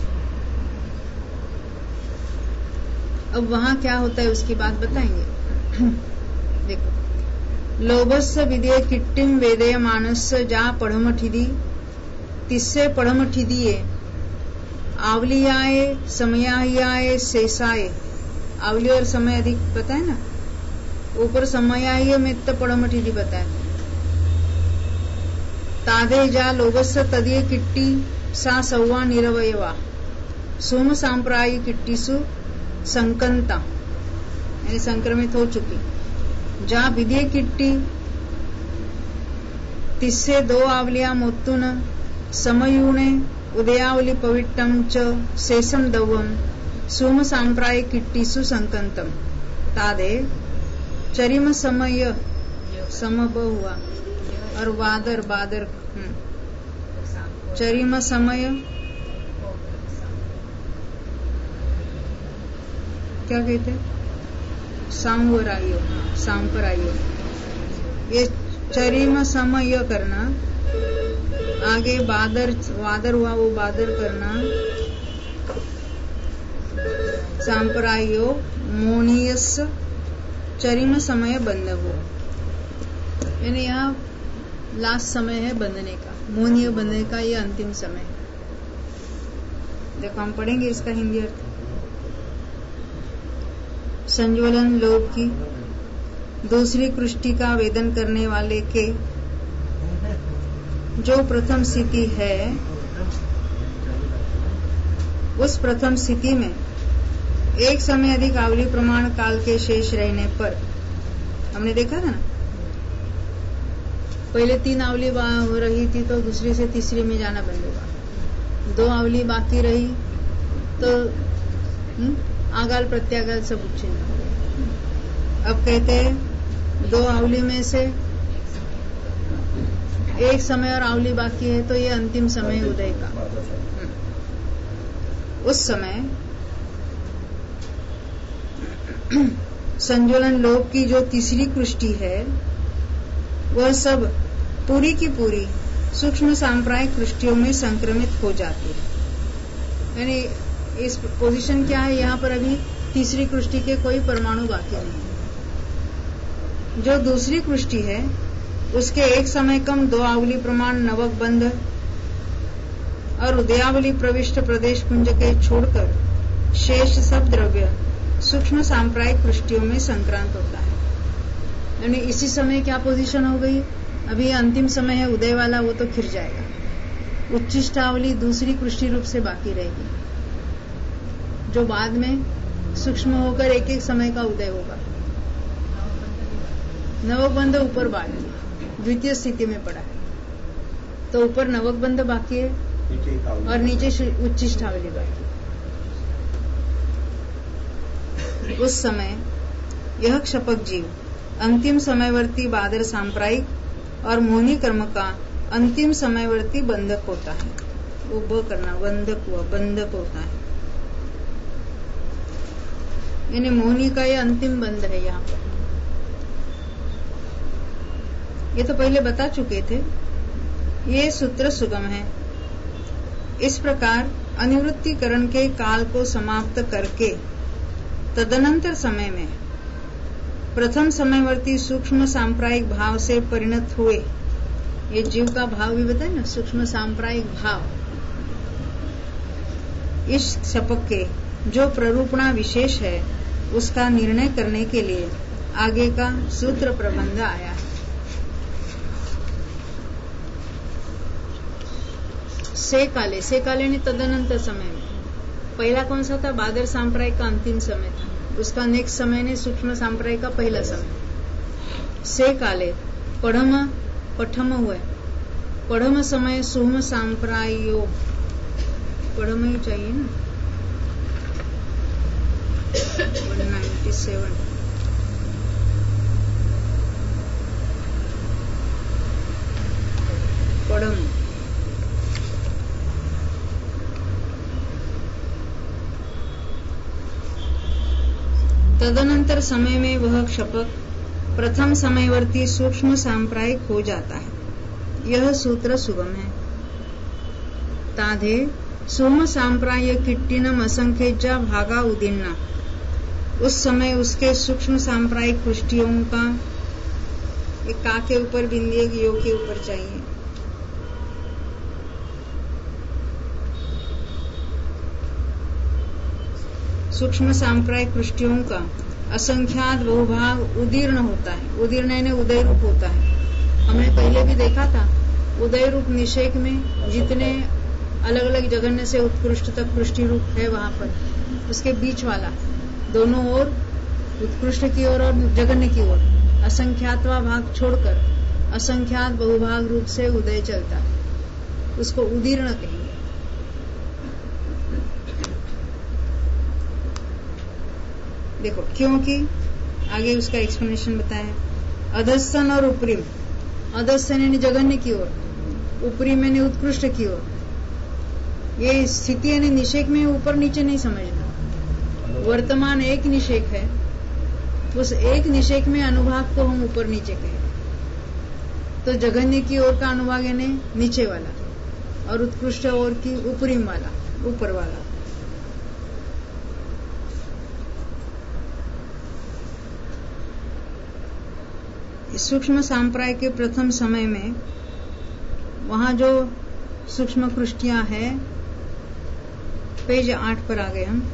अब वहां क्या होता है उसकी बात बताएंगे। देखो, लोभस्य विदे किट्टिम वेदय मानस्य जा पढ़मठिदी तिस्से पढ़मठिदिये आवलियाए समयाह्याए शेषाए। आवली और समय अधिक पता है ना, ऊपर समयाह्य में तो पढ़मठिदी बताए। ताधे जा लोगस्य तदीय किट्टी सा सव्वा निरवयवा सोम सांप्रायी किट्टीसु संकंता यानी संक्रमित हो चुकी। जा विधेय किट्टी तिस्से 2 आवलिया मोत्तुन समयूने उदयावली पविट्टम च शेषम दवम सोम सांप्रायी किट्टीसु संकंतम तादे चरिम समय समब हुआ और वादर बादर चरिम समय क्या कहते सांवरायो सांपरायो। ये चरिम समय करना, आगे बादर वादर हुआ वो बादर करना, सांपरायो मोनियस चरिम समय बंध हो यानी यहाँ लास्ट समय है बंधने का, मोनीय बंधने का ये अंतिम समय। देखो हम पढ़ेंगे इसका हिंदी अर्थ। संज्वलन लोभ की दूसरी कृष्टि का वेदन करने वाले के जो प्रथम स्थिति है, उस प्रथम स्थिति में एक समय अधिक आवली प्रमाण काल के शेष रहने पर, हमने देखा था ना, पहले 3 आवली हो रही थी तो दूसरी से तीसरी में जाना बंद होगा। 2 आवली बाकी रही तो आगाल प्रत्यागाल सब उच्छिन्न हो गए। अब कहते हैं 2 आवली में से एक समय और आवली बाकी है तो ये अंतिम समय उदय का। उस समय संज्वलन लोभ की जो तीसरी कृष्टि है वह सब पूरी की पूरी सूक्ष्म सांप्रायिक कृष्टियों में संक्रमित हो जाती है। यानी इस पोजीशन क्या है, यहाँ पर अभी तीसरी कृष्टि के कोई परमाणु बाकी नहीं। जो दूसरी कृष्टि है उसके एक समय कम 2 आवली प्रमाण नवक बंध और उदयावली प्रविष्ट प्रदेश पुंज के छोड़कर शेष सब द्रव्य सूक्ष्म सांप्रायिक कृष्टियों में संक्रांत होता है। यानी इसी समय क्या पोजीशन हो गई, अभी अंतिम समय है उदय वाला, वो तो खिर जाएगा। उच्चिष्टावली दूसरी कृष्टि रूप से बाकी रहेगी, जो बाद में सूक्ष्म होकर एक एक समय का उदय होगा। नवक बंध ऊपर बाकी द्वितीय स्थिति में पड़ा है, तो ऊपर नवक बंध बाकी है और नीचे उच्चिष्टावली बाकी। उस समय यह क्षपक जीव अंतिम समयवर्ती बादर सांप्रायिक और मोहनी कर्म का अंतिम समयवर्ती बंधक होता है। वो ब करना बंधक हुआ, बंधक होता है। यानी मोहनी का ये अंतिम बंध है। यहाँ पर ये तो पहले बता चुके थे, ये सूत्र सुगम है। इस प्रकार अनिवृत्तिकरण के काल को समाप्त करके तदनंतर समय में प्रथम समयवर्ती सूक्ष्म सांप्रायिक भाव से परिणत हुए, ये जीव का भाव भी बताए ना, सूक्ष्म सांप्रायिक भाव, इस शपक के जो प्ररूपणा विशेष है उसका निर्णय करने के लिए आगे का सूत्र प्रबंध आया है। से काले ने तदनंतर समय में, पहला कौन सा था, बादर सांप्रायिक का अंतिम समय था, उसका नेक्स्ट समय ने सूक्ष्म सांप्रायिक का पहला समय। से काले पठम हुए, पढ़म समय सुहम सांप्रायो, पढ़म ही चाहिए ना 197। पढ़म तदनंतर समय में वह क्षपक प्रथम समयवर्ती सूक्ष्म सांप्रायिक हो जाता है। यह सूत्र सुगम है। ताधे सोम सांप्राय किट्टिनम असंख्यजा भागा उदीर्णा, उस समय उसके सूक्ष्म सांप्रायिक कृष्टियों का एक का के ऊपर बिंदिए यो के ऊपर चाहिए, सूक्ष्म सांप्रायिक कृष्टियों का असंख्यात बहुभाग उदीर्ण होता है। उदीर्ण यानी उदय रूप होता है। हमने पहले भी देखा था उदय रूप निषेक में जितने अलग अलग जघन्य से उत्कृष्ट तक पृष्टि रूप है वहां पर उसके बीच वाला दोनों ओर उत्कृष्ट की ओर और जघन्य की ओर असंख्यातवा भाग छोड़कर असंख्यात बहुभाग रूप से उदय चलता है, उसको उदीर्ण कहेंगे। देखो क्योंकि आगे उसका एक्सप्लेनेशन बताया। अधस्तन और उपरिम, अधस्तन यानी जघन्य की ओर, उपरिम यानी उत्कृष्ट की ओर। ये स्थिति यानी निषेक में ऊपर नीचे नहीं समझना। वर्तमान एक निषेक है, उस एक निषेक में अनुभाग को हम ऊपर नीचे कहें तो जघन्य की ओर का अनुभाग यानी नीचे वाला और उत्कृष्ट ओर की उपरिम वाला ऊपर वाला। सूक्ष्म सांप्राय के प्रथम समय में वहां जो सूक्ष्म कृष्टियां हैं, पेज 8 पर आ गए हम,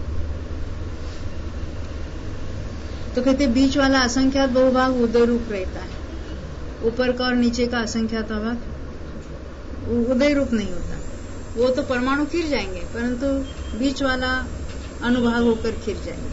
तो कहते बीच वाला असंख्यात बहुभाग उदय रूप रहता है, ऊपर का और नीचे का असंख्यात भाग उदय रूप नहीं होता। वो तो परमाणु खिर जाएंगे परंतु बीच वाला अनुभाग होकर खिर जाएंगे।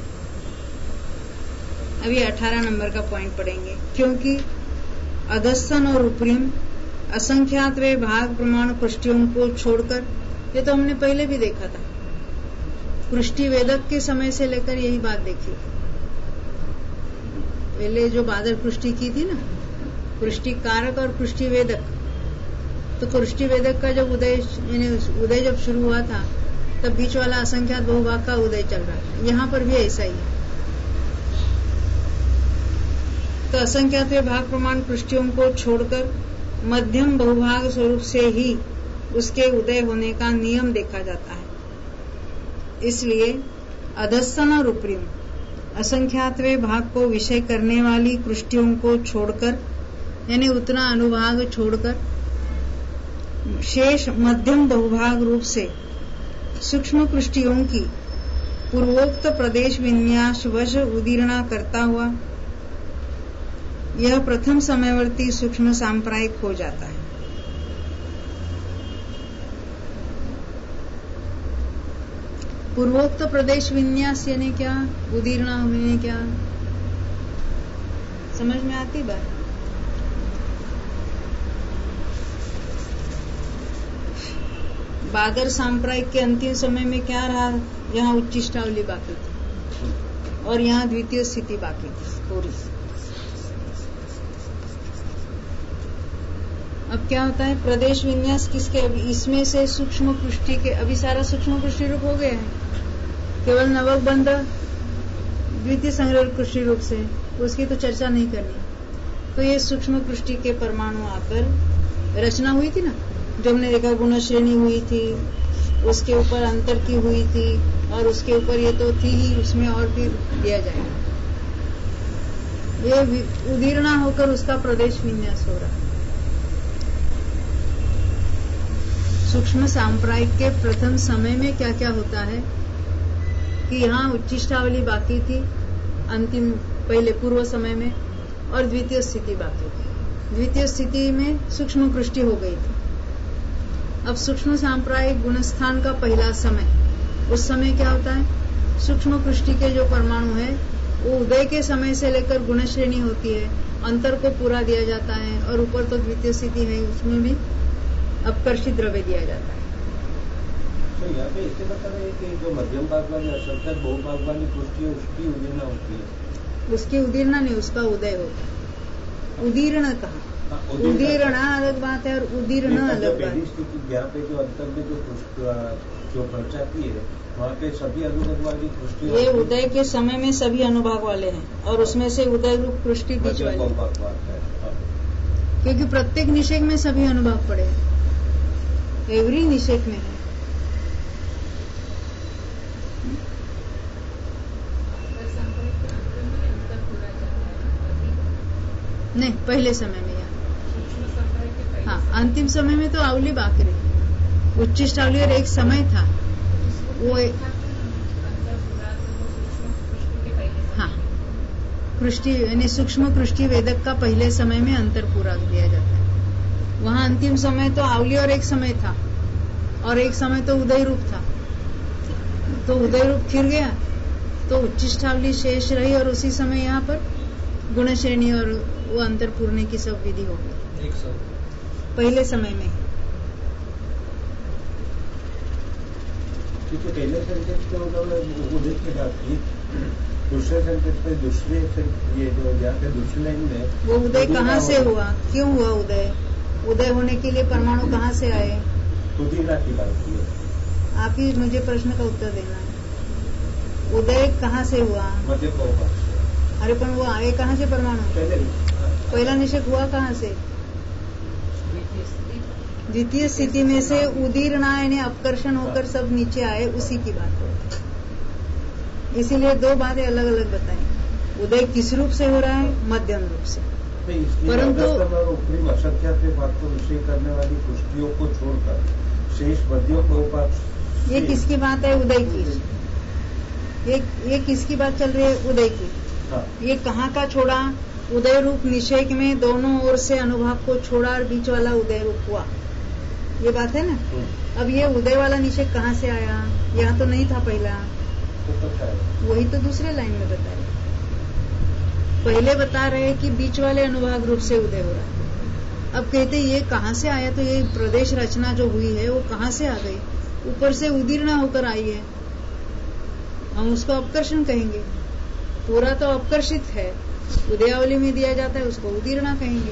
अभी 18 नंबर का पॉइंट पढ़ेंगे। क्योंकि अधस्तन और उपरिम असंख्यात वे भाग प्रमाण पृष्ठियों को छोड़कर, ये तो हमने पहले भी देखा था, पृष्टि वेदक के समय से लेकर यही बात देखी। पहले जो बादल पृष्टि की थी ना, पृष्टि कारक और पृष्टि वेदक, तो पृष्टि वेदक का जब उदय जब शुरू हुआ था तब बीच वाला असंख्यात बहुभाग का उदय चल रहा है। यहां पर भी ऐसा ही है। तो असंख्यात भाग प्रमाण पृष्ठियों को छोड़कर मध्यम बहुभाग स्वरूप से ही उसके उदय होने का नियम देखा जाता है। इसलिए अधस्तन और उपरिम असंख्यात भाग को विषय करने वाली पृष्ठियों को छोड़कर यानी उतना अनुभाग छोड़कर शेष मध्यम बहुभाग रूप से सूक्ष्म पृष्ठियों की पूर्वोक्त प्रदेश विन्यास वश उदीर्णा करता हुआ यह प्रथम समयवर्ती सूक्ष्म सांप्रायिक हो जाता है। पूर्वोक्त प्रदेश विन्यास यानी क्या, उदीर्णा होने क्या, समझ में आती बात? बादर सांप्रायिक के अंतिम समय में क्या रहा, यहाँ उच्चिष्टावली बाकी थी और यहाँ द्वितीय स्थिति बाकी थी पूरी। अब क्या होता है, प्रदेश विन्यास किसके, इसमें से सूक्ष्म पृष्ठि के, अभी सारा सूक्ष्म पृष्ठि रूप हो गया है, केवल नवक बंध द्वितीय संग्रह पृष्ठि रूप से, उसकी तो चर्चा नहीं करनी। तो ये सूक्ष्म पृष्ठि के परमाणु आकर रचना हुई थी ना, जो हमने देखा गुण श्रेणी हुई थी, उसके ऊपर अंतर की हुई थी और उसके ऊपर ये तो थी ही, उसमें और भी दिया जाएगा। ये उदीर्णा होकर उसका प्रदेश विन्यास हो रहा है। सूक्ष्म सांप्रायिक के प्रथम समय में क्या क्या होता है कि यहाँ उच्चिष्टावली बाकी थी अंतिम पहले पूर्व समय में, और द्वितीय स्थिति बाकी थी। द्वितीय स्थिति में सूक्ष्म पृष्टि हो गई थी। अब सूक्ष्म सांप्रायिक गुणस्थान का पहला समय, उस समय क्या होता है, सूक्ष्म पृष्टि के जो परमाणु है वो उदय के समय से लेकर गुण श्रेणी होती है, अंतर को पूरा दिया जाता है, और ऊपर तो द्वितीय स्थिति है, उसमें भी अपकर्षित द्रव्य दिया जाता है। तो यहाँ पे इससे बता रहे हैं कि जो मध्यम भाग वाली असंख्यात बहुभाग वाली पृष्टि है उसकी उदीर्णा होती है। उसकी उदीर्णा नहीं, उसका उदय होता है। उदीर्ण कहा, उदीर्णा अलग बात है और उदीर्ण अलग बात है। स्थिति यहाँ पे जो अंतर में जो प्रचाती है वहाँ पे सभी अनुभाग वाली पृष्टि, ये उदय के समय में सभी अनुभाग वाले हैं और उसमें से उदय रूप पृष्टि बीच वाली, क्योंकि प्रत्येक निषेक में सभी अनुभाग पड़े हैं, एवरी निषेक में है। नहीं, पहले समय में यहाँ, हाँ अंतिम समय में तो आवली बाकी रही, उच्चिष्टावली और एक समय था वो हाँ पृष्टि यानी सूक्ष्म पृष्टि वेदक का पहले समय में अंतर पूरा दिया जाता है। वहां अंतिम समय तो आवली और एक समय था, और एक समय तो उदय रूप था। तो उदय रूप फिर गया तो उच्चिष्टावली शेष रही, और उसी समय यहाँ पर गुण श्रेणी और वो अंतर पूर्णे की सब विधि हो गई पहले समय में। क्योंकि पहले सेंटेंस के मतलब उदय की बात की, दूसरे सेंटेंस में दूसरे ये जो यहाँ पे दूसरी लाइन में वो उदय कहाँ से हुआ, क्यों हुआ उदय, उदय होने के लिए परमाणु कहाँ से आए, उदीना की बात की है। आप ही मुझे प्रश्न का उत्तर देना है। उदय कहाँ से हुआ, मध्य बहुपद से। अरे पण वो आए कहाँ से परमाणु, पहला निषेक हुआ कहाँ से, द्वितीय स्थिति में से उदीर्णा यानी अपकर्षण होकर सब नीचे आए, उसी की बात है। इसीलिए दो बातें अलग अलग बताई। उदय किस रूप से हो रहा है, मध्यम रूप से। परंतु ऊपरी असंख्या के बात को विषय करने वाली पुष्टियों को छोड़कर शेष मध्यों को ये किसकी बात है, उदय की। ये किसकी बात चल रही है, उदय की। हाँ। ये कहाँ का छोड़ा, उदय रूप निषेक में दोनों ओर से अनुभाव को छोड़ा और बीच वाला उदय रूप हुआ, ये बात है ना। अब ये उदय वाला निषेक कहाँ से आया, यहाँ तो नहीं था पहला, वही तो दूसरे लाइन में बता रहे। पहले बता रहे कि बीच वाले अनुभाग रूप से उदय हो रहा है। अब कहते ये कहाँ से आया, तो ये प्रदेश रचना जो हुई है वो कहाँ से आ गई, ऊपर से उदीर्णा होकर आई है, हम उसको अपकर्षण कहेंगे। पूरा तो अपकर्षित है, उदयावली में दिया जाता है उसको उदीर्णा कहेंगे।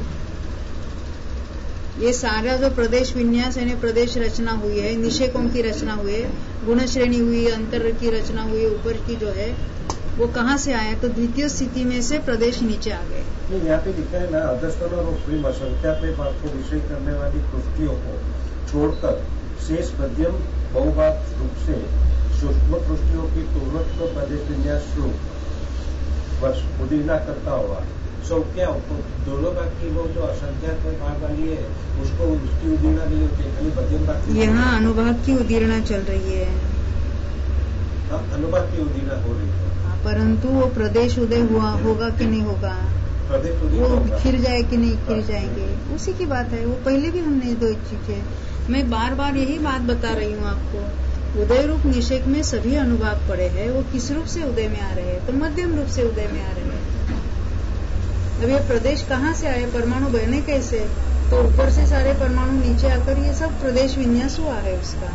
ये सारा जो प्रदेश विन्यास यानी प्रदेश रचना हुई है, निषेकों की रचना हुई है, गुण श्रेणी हुई, अंतर की रचना हुई, ऊपर की जो है वो कहाँ से आया, तो द्वितीय स्थिति में से प्रदेश नीचे आ गए। यहाँ पे लिखा है ना, अधस्तन और ऊपरी असंख्या पे बात को विषय करने वाली पुष्टियों को छोड़कर शेष मध्यम बहुभाग रूप से सूक्ष्म पुष्टियों की पूर्णत्व प्रदेश विन्यास रूप उदीर्णा करता हुआ क्या दोनों भाग की वो जो असंख्या के भाग वाली है उसको उसकी उदीर्णा नहीं होती, खाली मध्यम भाग। यहाँ अनुभाग की उदीर्णा चल रही है। हाँ, अनुभाग की उदीर्णा हो रही है, परंतु वो प्रदेश उदय हुआ होगा कि नहीं होगा, प्रदेश वो खिर जाए कि नहीं खिर जाएंगे, उसी की बात है। वो पहले भी हमने दो चीजें, मैं बार बार यही बात बता रही हूँ आपको। उदय रूप निषेक में सभी अनुभाग पड़े हैं, वो किस रूप से उदय में आ रहे हैं, तो मध्यम रूप से उदय में आ रहे हैं। अब ये प्रदेश कहाँ से आए, परमाणु बने कैसे, तो ऊपर से सारे परमाणु नीचे आकर ये सब प्रदेश विन्यास हुआ है उसका।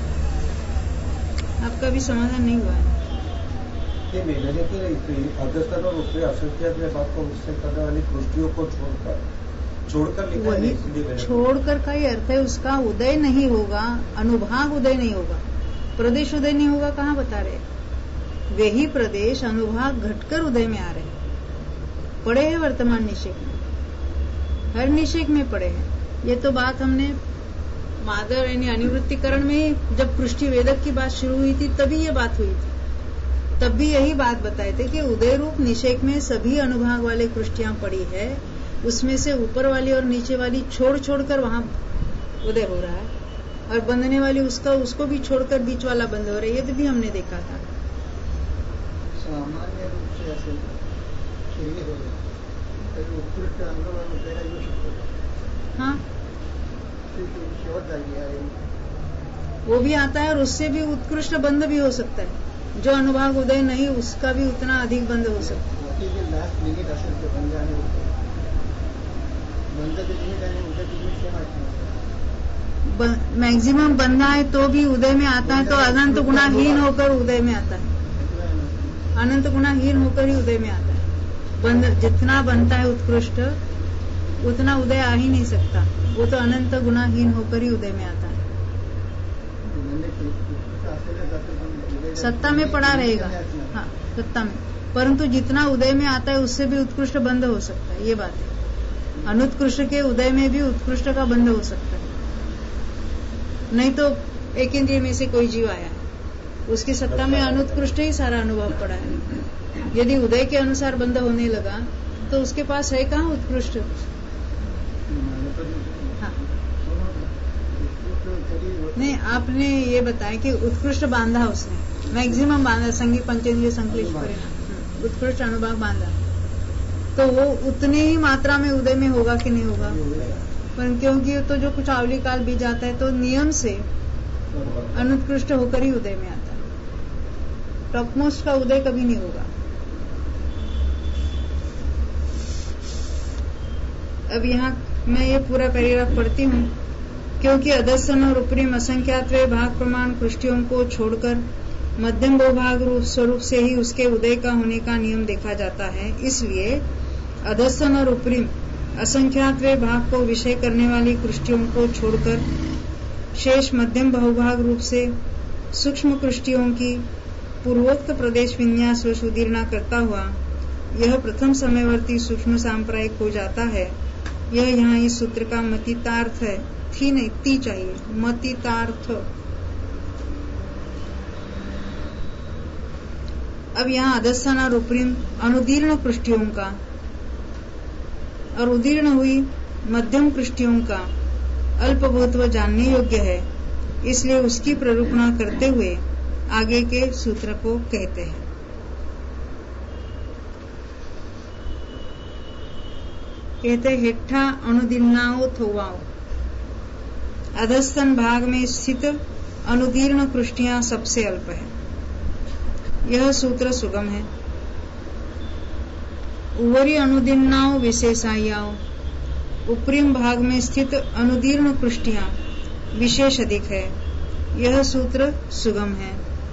आपका भी समाधान नहीं हुआ है। ये मैंने अधस्तन और ऊपरी असंख्या के बात को विषय करने वाली पुष्टियों को छोड़कर लिखा है। छोड़कर का ही अर्थ है उसका उदय नहीं होगा, अनुभाग उदय नहीं होगा, प्रदेश उदय नहीं होगा। कहाँ बता रहे, वे ही प्रदेश अनुभाग घटकर उदय में आ रहे हैं, पड़े हैं वर्तमान निषेक में, हर निषेक में पड़े हैं। ये तो बात हमने मादर यानी अनुवृत्तिकरण में जब पृष्ठि वेदक की बात शुरू हुई थी तभी ये बात हुई थी, तब भी यही बात बताए थे कि उदय रूप निषेक में सभी अनुभाग वाले पृष्ठियां पड़ी है, उसमें से ऊपर वाली और नीचे वाली छोड़कर वहां उदय हो रहा है, और बंधने वाली उसको भी छोड़कर बीच वाला बंद हो रहा है। ये तो भी हमने देखा था। सामान्य रूप से ऐसे उत्कृष्ट आंदोलन हो सकता है। हाँ, वो भी आता है और उससे भी उत्कृष्ट बंध भी हो सकता है। जो अनुभाग उदय नहीं उसका भी उतना अधिक बंध हो सकता है। मैक्सिमम बंधा है तो भी उदय में आता है, तो अनंत गुणाहीन होकर उदय में आता है, अनंत गुणाहीन होकर ही उदय में आता है। बंध जितना बनता है उत्कृष्ट उतना उदय आ ही नहीं सकता, वो तो अनंत गुणाहीन होकर ही उदय में आता है। सत्ता में पड़ा रहेगा, हाँ सत्ता में, परंतु जितना उदय में आता है उससे भी उत्कृष्ट बंध हो सकता है, ये बात है। अनुत्कृष्ट के उदय में भी उत्कृष्ट का बंध हो सकता है। नहीं तो एक इंद्रिय में से कोई जीव आया है, उसकी सत्ता में अनुत्कृष्ट ही सारा अनुभव पड़ा है। यदि उदय के अनुसार बंध होने लगा तो उसके पास है कहाँ उत्कृष्ट। हाँ। नहीं, आपने ये बताया कि उत्कृष्ट बांधा उसने, मैक्सिमम बांधा, संगी पंचेंद्रिय संकलित परिणाम, उत्कृष्ट अनुभाग बांधा, तो वो उतनी ही मात्रा में उदय में होगा कि नहीं होगा, पर क्योंकि तो जो कुछ आवली काल बीत जाता है तो नियम से अनुत्कृष्ट होकर ही उदय में आता है। टॉपमोस्ट का उदय कभी नहीं होगा। अब यहाँ मैं ये पूरा पैराग्राफ पढ़ती हूँ। क्योंकि अधस्तन और उपरिम असंख्यात वे भाग प्रमाण कृष्टियों को छोड़कर मध्यम बहुभाग स्वरूप से ही उसके उदय का होने का नियम देखा जाता है, इसलिए अधस्तन और उपरिम असंख्यात वे भाग को विषय करने वाली कृष्टियों को छोड़कर शेष मध्यम बहुभाग रूप से सूक्ष्म कृष्टियों की पूर्वोक्त प्रदेश विन्यास व सुदीर्णा करता हुआ यह प्रथम समयवर्ती सूक्ष्म सांप्रायिक हो जाता है। यह यहाँ इस सूत्र का मतितार्थ है। थी नहीं, ती चाहिए, मतितार्थ। अब यहाँ अधस्थान और उपरिम अनुदीर्ण कृष्टियों का और उदीर्ण हुई मध्यम कृष्टियों का अल्पभूत्व जानने योग्य है, इसलिए उसकी प्ररूपणा करते हुए आगे के सूत्र को कहते हैं। कहते हेठा अनुदीर्णाओ थोवाओ। अधस्तन भाग में स्थित अनुदीर्ण कृष्टियां सबसे अल्प है। यह सूत्र सुगम है। उवरी अनुदीर्णाओ विशेषायाओ। उपरिम भाग में स्थित अनुदीर्ण कृष्टियां विशेष अधिक है। यह सूत्र सुगम है।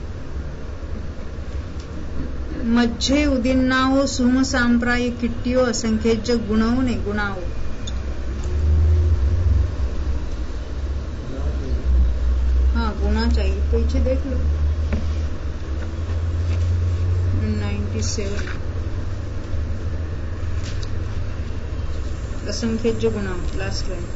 मध्य उदीर्णाओ सुम सांप्राय किट्टियो असंख्यज गुणाओ ने गुणाओ। हाँ, गुणा चाहिए, पीछे देख लो 97 असंख्यज गुणाओ, लास्ट लाइन।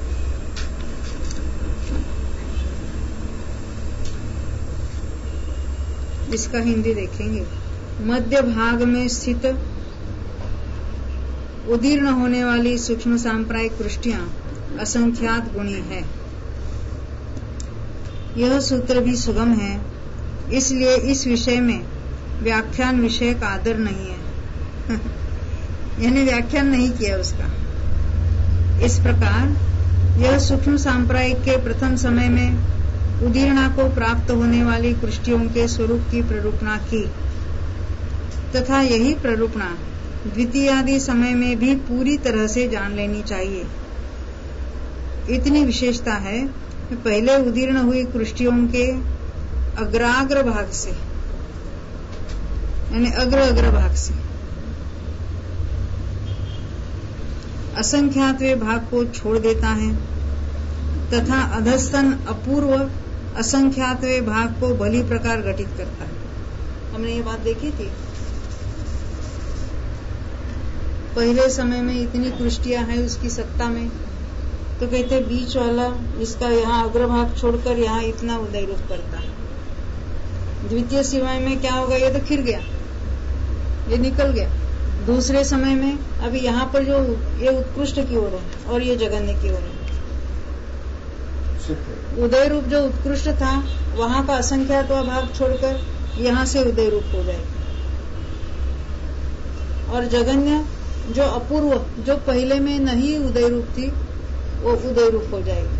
इसका हिंदी देखेंगे। मध्य भाग में स्थित उदीर्ण होने वाली सूक्ष्म सांप्रायिक कृष्टियां असंख्यात गुणी है। यह सूत्र भी सुगम है, इसलिए इस विषय में व्याख्यान विषय का आदर नहीं है। यानी व्याख्यान नहीं किया उसका। इस प्रकार यह सूक्ष्म सांप्रायिक के प्रथम समय में उदीर्णा को प्राप्त होने वाली कृष्टियों के स्वरूप की प्ररूपणा की तथा यही प्ररूपणा द्वितीयादि समय में भी पूरी तरह से जान लेनी चाहिए। इतनी विशेषता है कि पहले उदीर्ण हुई कृष्टियों के अग्राग्र भाग से यानी अग्र भाग से असंख्यातवे भाग को छोड़ देता है तथा अधस्तन अपूर्व असंख्यातवे भाग को भली प्रकार गठित करता है। हमने ये बात देखी थी। पहले समय में इतनी कृष्टियां हैं उसकी सत्ता में, तो कहते बीच वाला इसका यहाँ अग्रभाग छोड़कर यहाँ इतना उदय रूप करता है। द्वितीय समय में क्या होगा, ये तो खिर गया, ये निकल गया। दूसरे समय में अभी यहाँ पर जो ये उत्कृष्ट की ओर है और ये जगन्य की ओर है। उदय रूप जो उत्कृष्ट था वहां का असंख्यातवा भाग छोड़कर यहाँ से उदय रूप हो जाएगा, और जगन्य जो अपूर्व जो पहले में नहीं उदय रूप थी वो उदय रूप हो जाएगी,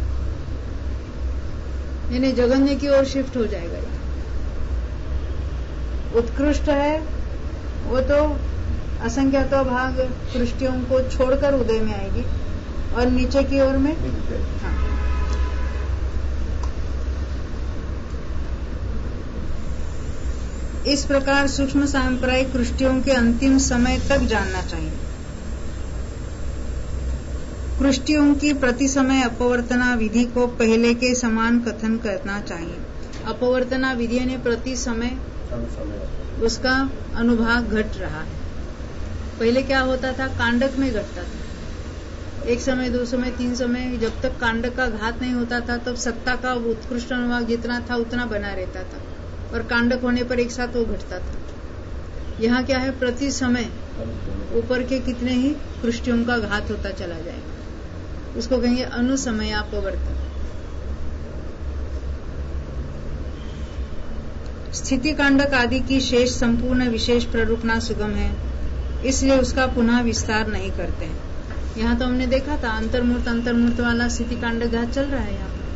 यानी जगन्य की ओर शिफ्ट हो जाएगा। उत्कृष्ट है वो तो असंख्यातवा भाग कृष्टियों को छोड़कर उदय में आएगी और नीचे की ओर में हाँ। इस प्रकार सूक्ष्म सांप्रायिक कृष्टियों के अंतिम समय तक जानना चाहिए। कृष्टियों की प्रति समय अपवर्तना विधि को पहले के समान कथन करना चाहिए। अपवर्तना विधि ने प्रति समय उसका अनुभाग घट रहा है। पहले क्या होता था, कांडक में घटता था, एक समय, दो समय, तीन समय, जब तक कांडक का घात नहीं होता था तब सत्ता का उत्कृष्ट अनुभाग जितना था उतना बना रहता था, और कांडक होने पर एक साथ वो घटता था। यहाँ क्या है, प्रति समय ऊपर के कितने ही कृष्टियों का घात होता चला जाएगा, उसको कहेंगे अनुसमयापवर्तन। स्थिति कांडक आदि की शेष संपूर्ण विशेष प्ररूपणा सुगम है, इसलिए उसका पुनः विस्तार नहीं करते हैं। यहाँ तो हमने देखा था अंतर्मूर्त वाला स्थिति कांड घात चल रहा है यहाँ पर।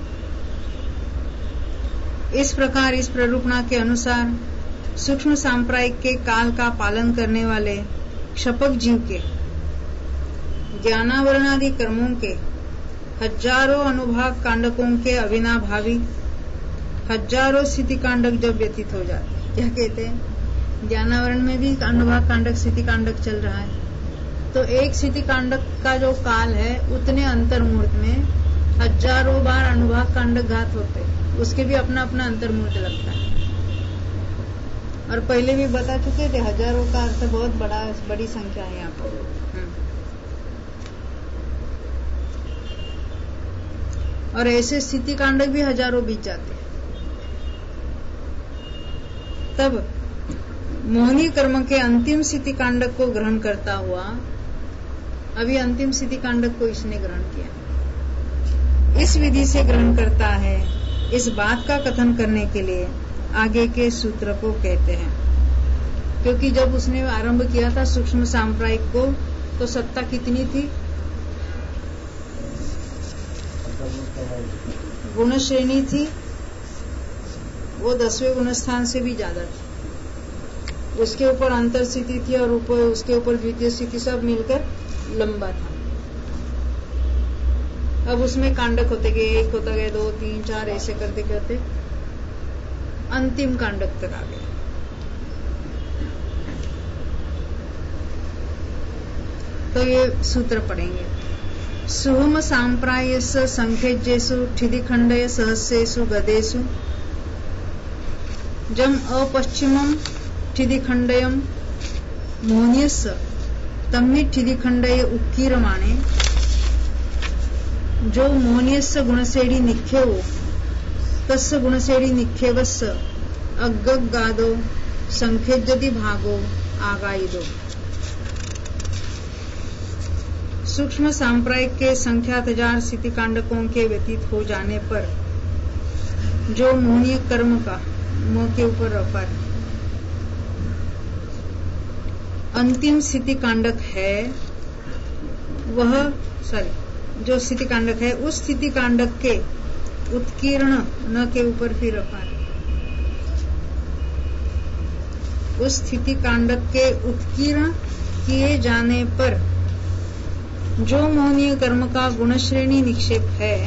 इस प्रकार इस प्ररूपणा के अनुसार सूक्ष्म सांप्रायिक के काल का पालन करने वाले क्षपक जीव के ज्ञानावरणादि कर्मों के हजारों अनुभाग कांडकों के अविनाभावी हजारों स्थिति कांडक जब व्यतीत हो जाते, क्या कहते हैं, ज्ञानावरण में भी अनुभाग कांडक स्थिति कांडक चल रहा है, तो एक स्थिति कांडक का जो काल है उतने अंतर्मूर्त में हजारों बार अनुभाग कांडक घात होते, उसके भी अपना अपना अंतर्मूर्त लगता है। और पहले भी बता चुके थे, हजारों का अर्थ बहुत बड़ी संख्या है यहाँ पर। और ऐसे स्थिति कांडक भी हजारों बीत जाते हैं। तब मोहनी कर्म के अंतिम स्थिति कांडक को ग्रहण करता हुआ, अभी अंतिम स्थिति कांडक को इसने ग्रहण किया, इस विधि से ग्रहण करता है, इस बात का कथन करने के लिए आगे के सूत्र को कहते हैं। क्योंकि जब उसने आरंभ किया था सूक्ष्म सांप्रायिक को, तो सत्ता कितनी थी, गुण श्रेणी थी, वो 10वें गुणस्थान से भी ज्यादा थी। उसके ऊपर अंतर स्थिति थी और ऊपर उसके ऊपर द्वितीय स्थिति, सब मिलकर लंबा था। अब उसमें कांडक होते गए, 1 होता गया, 2, 3, 4 ऐसे करते करते अंतिम कांडक तक आ गए। तो ये सूत्र पढ़ेंगे। सुहम सांप्रायस संखेजेषु ठिदिखंडय सहस्रेषु गदेषु जम अपश्चिमम ठिदिखंडयम मोहनीयस्य तम्मि ठिदिखंडय उक्कीरमाणे जो मोहनीयस्य गुणसेडी निक्षेवो तस्य गुणसेडी निक्षेवस्य अग्गगादो संखेज्यति भागो आगायिदो। सूक्ष्म सांप्रायिक के संख्यात 1000 स्थिति कांडकों के व्यतीत हो जाने पर जो मोहनीय कर्म का मोह के ऊपर रफा अंतिम स्थिति कांडक है, वह जो स्थिति कांडक है उस स्थिति कांडक के उत्कीर्ण न के ऊपर फिर रफा है। उस स्थिति कांडक के उत्कीर्ण किए जाने पर जो मोहनीय कर्म का गुणश्रेणी निक्षेप है,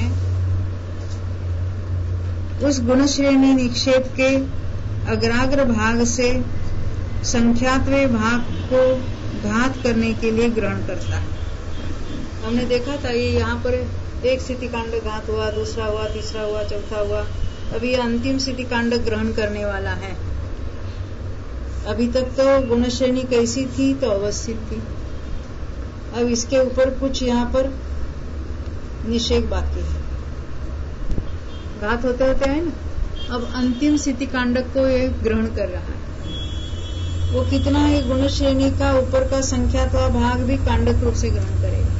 उस गुणश्रेणी निक्षेप के अग्राग्र भाग से संख्यात्वे भाग को घात करने के लिए ग्रहण करता है। हमने देखा था ये यहाँ पर एक स्थिति कांड घात हुआ, दूसरा हुआ, तीसरा हुआ, चौथा हुआ, अभी अंतिम स्थिति कांड ग्रहण करने वाला है। अभी तक तो गुणश्रेणी कैसी थी, तो अवस्थित थी। अब इसके ऊपर कुछ यहाँ पर निषेध बाकी है, घात होते होते है ना। अब अंतिम स्थिति कांडक को ये ग्रहण कर रहा है। वो कितना है, गुण श्रेणी का ऊपर का संख्यात्वा भाग भी कांडक रूप से ग्रहण करेगा।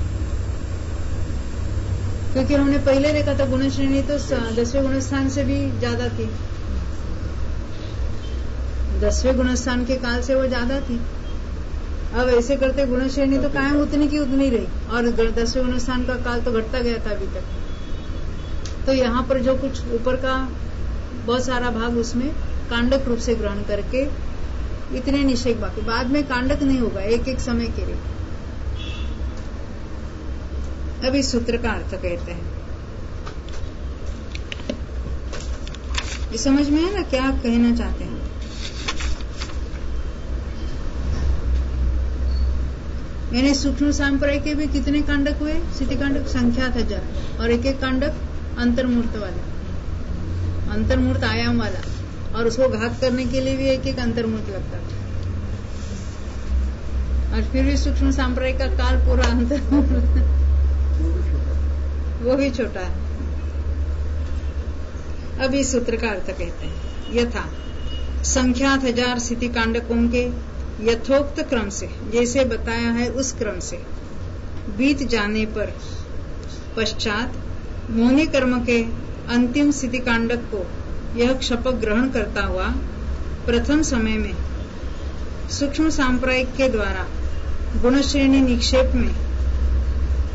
क्योंकि हमने पहले देखा था गुण श्रेणी तो 10वें गुणस्थान से भी ज्यादा थी, 10वें गुणस्थान के काल से वो ज्यादा थी। अब ऐसे करते गुण श्रेणी तो कायम उतनी की उतनी रही और 10वें गुणस्थान का काल तो घटता गया था अभी तक। तो यहाँ पर जो कुछ ऊपर का बहुत सारा भाग उसमें कांडक रूप से ग्रहण करके इतने निषेध बाकी, बाद में कांडक नहीं होगा, एक एक समय के लिए। अब इस सूत्र का अर्थ कहते हैं। ये समझ में है ना क्या कहना चाहते हैं? मैंने सूक्ष्म सांप्रायिक के भी कितने कांडक हुए? स्थिति कांडक संख्यात 1000 और एक एक कांडक अंतर्मूर्त वाला, अंतर्मूर्त आयाम वाला, और उसको घात करने के लिए भी एक एक अंतर्मूर्त लगता था। और फिर भी सूक्ष्म सांप्रायिक का काल पूरा अंतर्मूर्त वो भी छोटा है। अब इस सूत्र का अर्थ कहते हैं, यथा संख्यात 1000 स्थिति कांडकों के यथोक्त क्रम से, जैसे बताया है उस क्रम से बीत जाने पर पश्चात मोहनी कर्म के अंतिम स्थिति कांडक को यह क्षपक ग्रहण करता हुआ प्रथम समय में सूक्ष्म सांप्रायिक के द्वारा गुणश्रेणी निक्षेप में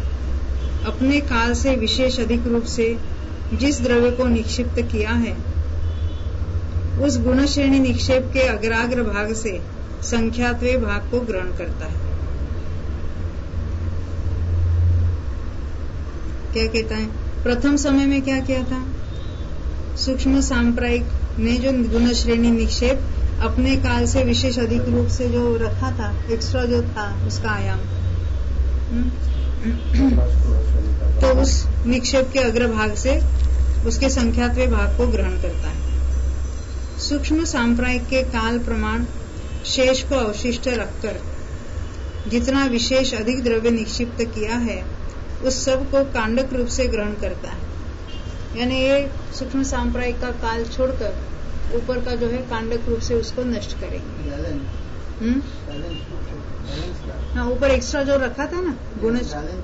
अपने काल से विशेष अधिक रूप से जिस द्रव्य को निक्षिप्त किया है उस गुण श्रेणी निक्षेप के अग्राग्र भाग से संख्यात्वे भाग को ग्रहण करता है। क्या कहता है? प्रथम समय में क्या किया था? सूक्ष्म सांप्रायिक ने जो गुण श्रेणी निक्षेप अपने काल से विशेष अधिक रूप से जो रखा था, एक्स्ट्रा जो था उसका आयाम, तो उस निक्षेप के अग्रभाग से उसके संख्यात्वे भाग को ग्रहण करता है। सूक्ष्म सांप्रायिक के काल प्रमाण शेष को अवशिष्ट रखकर जितना विशेष अधिक द्रव्य निक्षिप्त किया है उस सब को कांडक रूप से ग्रहण करता है। यानी ये सूक्ष्म सांप्रायिक का काल छोड़कर ऊपर का जो है कांडक रूप से उसको नष्ट करेंगे। हाँ, ऊपर एक्स्ट्रा जो रखा था ना गुण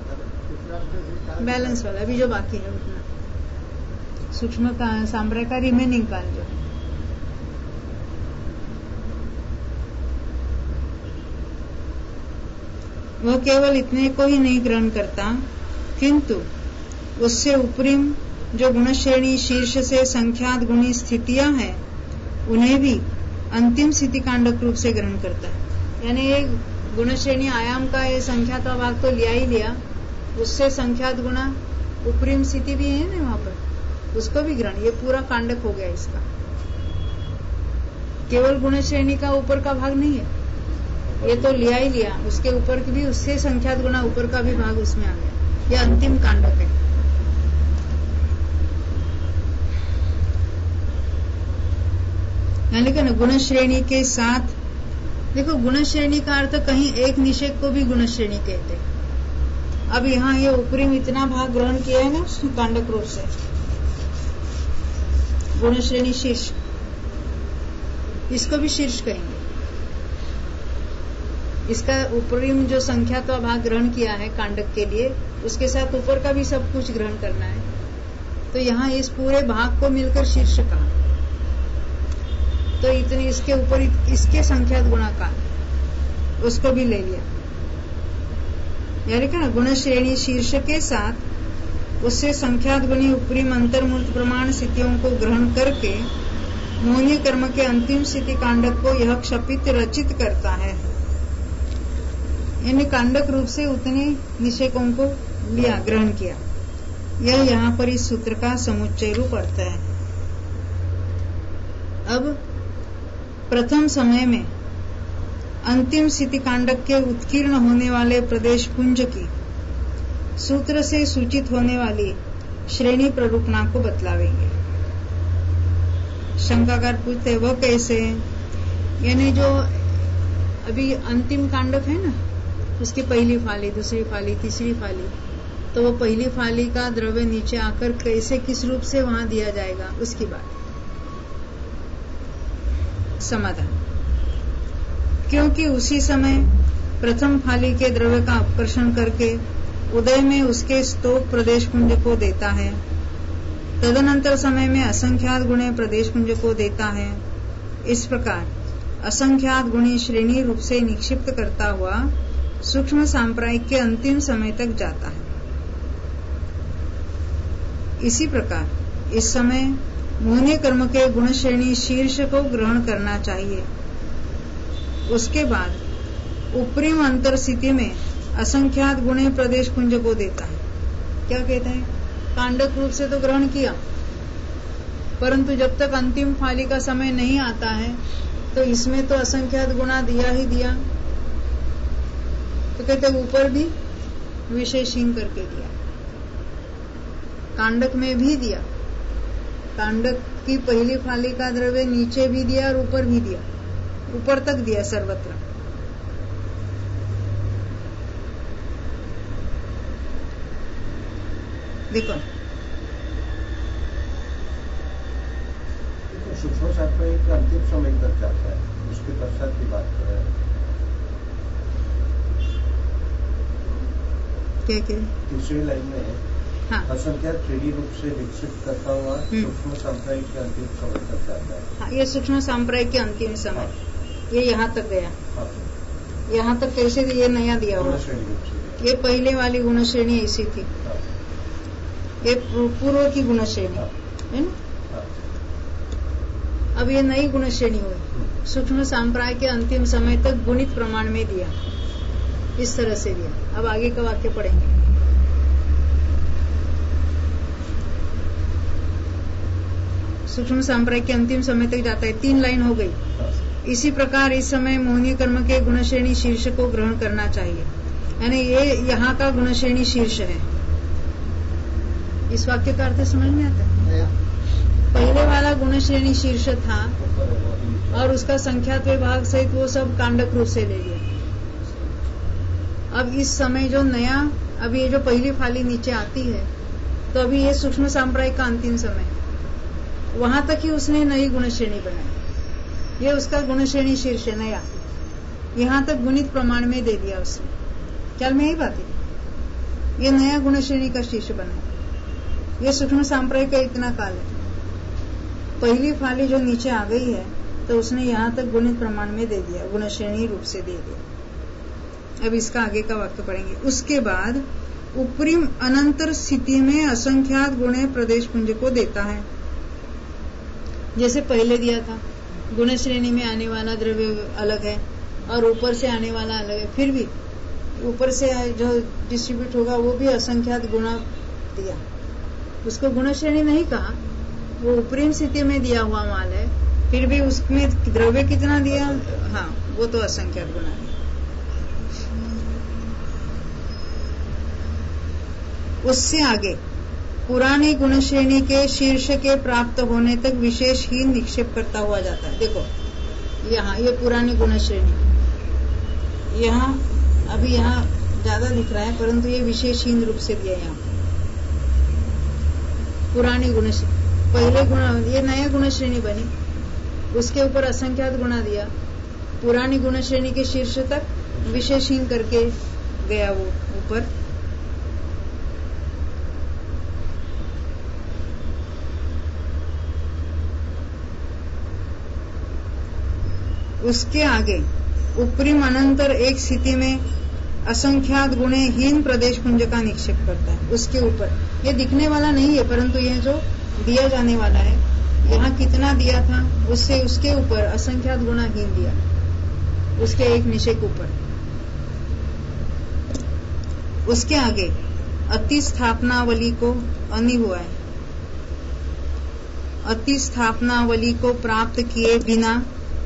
बैलेंस वाला, अभी जो बाकी है उतना सूक्ष्म सांप्रायिक का रिमेनिंग काल जो है वह केवल इतने को ही नहीं ग्रहण करता, किंतु उससे उपरिम जो गुण श्रेणी शीर्ष से संख्यात गुणी स्थितियां हैं उन्हें भी अंतिम स्थिति कांडक रूप से ग्रहण करता है। यानी ये गुण श्रेणी आयाम का ये संख्यात भाग तो लिया ही लिया, उससे संख्यात गुणा उपरिम स्थिति भी है ना वहां पर, उसको भी ग्रहण, ये पूरा कांडक हो गया इसका। केवल गुण श्रेणी का ऊपर का भाग नहीं है, ये तो लिया ही लिया, उसके ऊपर की भी, उससे संख्यात गुणा ऊपर का भी भाग उसमें आ गया, यह अंतिम कांडक है। यानी कि ना गुण श्रेणी के साथ, देखो गुण श्रेणी का अर्थ कहीं एक निषेध को भी गुण श्रेणी कहते हैं। अब यहाँ ये ऊपरी में इतना भाग ग्रहण किया है ना कांडक रूप से, गुण श्रेणी शीर्ष, इसको भी शीर्ष कहेंगे। इसका ऊपरी में जो संख्यात्वा भाग ग्रहण किया है कांडक के लिए, उसके साथ ऊपर का भी सब कुछ ग्रहण करना है, तो यहाँ इस पूरे भाग को मिलकर शीर्ष कहा। तो इतनी इसके ऊपर इसके संख्यात गुणा का उसको भी ले लिया, यानी क्या ना गुण श्रेणी शीर्ष के साथ उससे संख्यात गुणी ऊपरी अंतर्मूर्त प्रमाण स्थितियों को ग्रहण करके मोहनीय कर्म के अंतिम स्थिति कांडक को यह क्षपित रचित करता है। यानी कांडक रूप से उतने निषेकों को लिया, ग्रहण किया। यह यहाँ पर इस सूत्र का समुच्चय रूप अर्थ है। अब प्रथम समय में अंतिम स्थिति कांडक के उत्कीर्ण होने वाले प्रदेश पुंज की सूत्र से सूचित होने वाली श्रेणी प्ररूपणा को बतलावेंगे। शंकाकार पूछते वह कैसे? यानी जो अभी अंतिम कांडक है ना, उसकी पहली फाली, दूसरी फाली, तीसरी फाली, तो वो पहली फाली का द्रव्य नीचे आकर कैसे किस रूप से वहां दिया जाएगा उसकी बात, समाधान। क्योंकि उसी समय प्रथम फाली के द्रव्य का अपकर्षण करके उदय में उसके स्तोक प्रदेश पुंज को देता है, तदनंतर समय में असंख्यात गुणे प्रदेश पुंज को देता है। इस प्रकार असंख्यात गुणी श्रेणी रूप से निक्षिप्त करता हुआ सूक्ष्म सांप्रायिक के अंतिम समय तक जाता है। इसी प्रकार इस समय मोहनीय कर्म के गुण श्रेणी शीर्ष को ग्रहण करना चाहिए। उसके बाद उपरिम अंतर स्थिति में असंख्यात गुणे प्रदेश पुंज को देता है। क्या कहते हैं? कांडक रूप से तो ग्रहण किया, परंतु जब तक अंतिम फाली का समय नहीं आता है तो इसमें तो असंख्यात गुणा दिया ही दिया, तो कहते ऊपर भी विशेषण करके दिया, कांडक में भी दिया, कांडक की पहली फाली का द्रव्य नीचे भी दिया और ऊपर भी दिया, ऊपर तक दिया सर्वत्र। देखो सूक्ष्म सांप्रायिक का अंतिम समय तक जाता है, उसके पश्चात की बात कर रहे हैं। क्या तीसरी लाइन में हाँ, असंख्यात श्रेणी रूप से विकसित करता हुआ सूक्ष्म सांप्रायिक के अंतिम समय तक जाता है। हाँ, ये सूक्ष्म सांप्रायिक के अंतिम समय, हाँ। ये यहाँ तक गया, हाँ। यहाँ तक कैसे ये नया दिया हुआ, गुण श्रेणी रूप से, ये पहले वाली गुण श्रेणी ऐसी थी, हाँ। ये पूर्व की गुण श्रेणी है ना। अब ये नई गुण श्रेणी हुई, सूक्ष्म सांप्राय के अंतिम समय तक गुणित प्रमाण में दिया, इस तरह से दिया। अब आगे का वाक्य पढ़ेंगे। सूक्ष्म सांप्राय के अंतिम समय तक जाता है, 3 लाइन हो गई। इसी प्रकार इस समय मोहनीय कर्म के गुण श्रेणी शीर्ष को ग्रहण करना चाहिए, यानी ये यहाँ का गुण श्रेणी शीर्ष है। इस वाक्य का अर्थ समझ में आता है? पहले वाला गुण श्रेणी शीर्ष था और उसका संख्यात विभाग सहित वो सब कांडक रूप से ले लिया। अब इस समय जो नया, अभी ये जो पहली फाली नीचे आती है, तो अभी ये सूक्ष्म सांप्रायिक का अंतिम समय, वहां तक ही उसने नई गुण श्रेणी बनाई। ये उसका गुण श्रेणी शीर्ष है नया, यहाँ तक गुणित प्रमाण में दे दिया उसने। ख्याल में यही बात है, ये नया गुण श्रेणी का शीर्ष बना। ये सूक्ष्म सांप्रायिक का इतना काल है, पहली फाली जो नीचे आ गई है तो उसने यहाँ तक गुणित प्रमाण में दे दिया, गुण श्रेणी रूप से दे दिया। अब इसका आगे का वाक्य पढ़ेंगे। उसके बाद उपरिम अनंतर स्थिति में असंख्यात गुणे प्रदेश पुंज को देता है। जैसे पहले दिया था, गुण श्रेणी में आने वाला द्रव्य अलग है और ऊपर से आने वाला अलग है, फिर भी ऊपर से जो डिस्ट्रीब्यूट होगा वो भी असंख्यात गुणा दिया। उसको गुण श्रेणी नहीं कहा, वो उपरिम स्थिति में दिया हुआ माल है, फिर भी उसमें द्रव्य कितना दिया? हाँ, वो तो असंख्यात गुणा दिया। उससे आगे पुरानी गुण श्रेणी के शीर्ष के प्राप्त होने तक विशेष ही निक्षेप करता हुआ जाता है। देखो यहाँ ये पुरानी गुण श्रेणी, यहाँ अभी यहाँ ज्यादा दिख रहा है, परंतु ये विशेषहीन रूप से दिया। यहाँ पुरानी गुण श्रेणी, पहले गुण, ये नया गुण श्रेणी बनी, उसके ऊपर असंख्यात गुणा दिया, पुरानी गुण श्रेणी के शीर्ष तक विशेषहीन करके गया वो ऊपर। उसके आगे उपरिम अनंतर एक स्थिति में असंख्यात गुणे हीन प्रदेश पुंज का निक्षेप करता है। उसके ऊपर ये दिखने वाला नहीं है, परंतु ये जो दिया जाने वाला है, यहाँ कितना दिया था उससे उसके ऊपर असंख्यात गुणा हीन दिया, उसके एक निषेक ऊपर। उसके आगे अति स्थापनावली को अनि हुआ है, अति स्थापनावली को प्राप्त किए बिना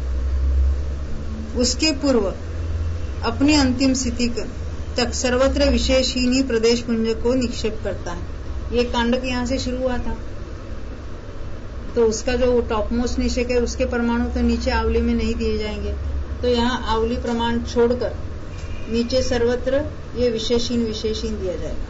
उसके पूर्व अपनी अंतिम स्थिति तक सर्वत्र विशेषहीन ही प्रदेश पुंज को निक्षेप करता है। ये कांडक यहाँ से शुरू हुआ था, तो उसका जो टॉप मोस्ट निषेक है उसके परमाणु तो नीचे आवली में नहीं दिए जाएंगे, तो यहाँ आवली प्रमाण छोड़कर नीचे सर्वत्र ये विशेषहीन दिया जाएगा।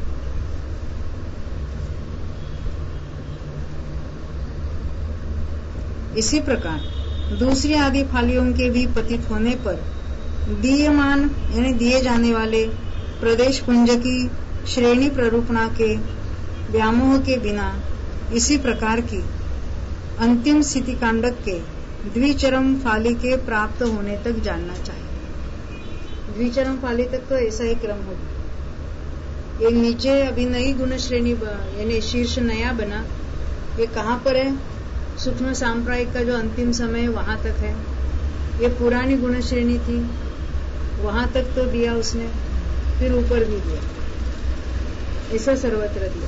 इसी प्रकार दूसरी आदि फालियों के भी पतित होने पर दीयमान यानी दिए जाने वाले प्रदेश पुंज की श्रेणी प्ररूपणा के व्यामोह के बिना इसी प्रकार की अंतिम स्थिति कांडक के द्विचरम फाली के प्राप्त होने तक जानना चाहिए। द्विचरम फाली तक तो ऐसा ही क्रम होगा। एक नीचे अभी नई गुण श्रेणी यानी शीर्ष नया बना, ये कहाँ पर है? सूक्ष्म सांप्रायिक का जो अंतिम समय वहां तक है। ये पुरानी गुण श्रेणी थी, वहां तक तो दिया उसने, फिर ऊपर भी दिया, ऐसा सर्वत्र दिया।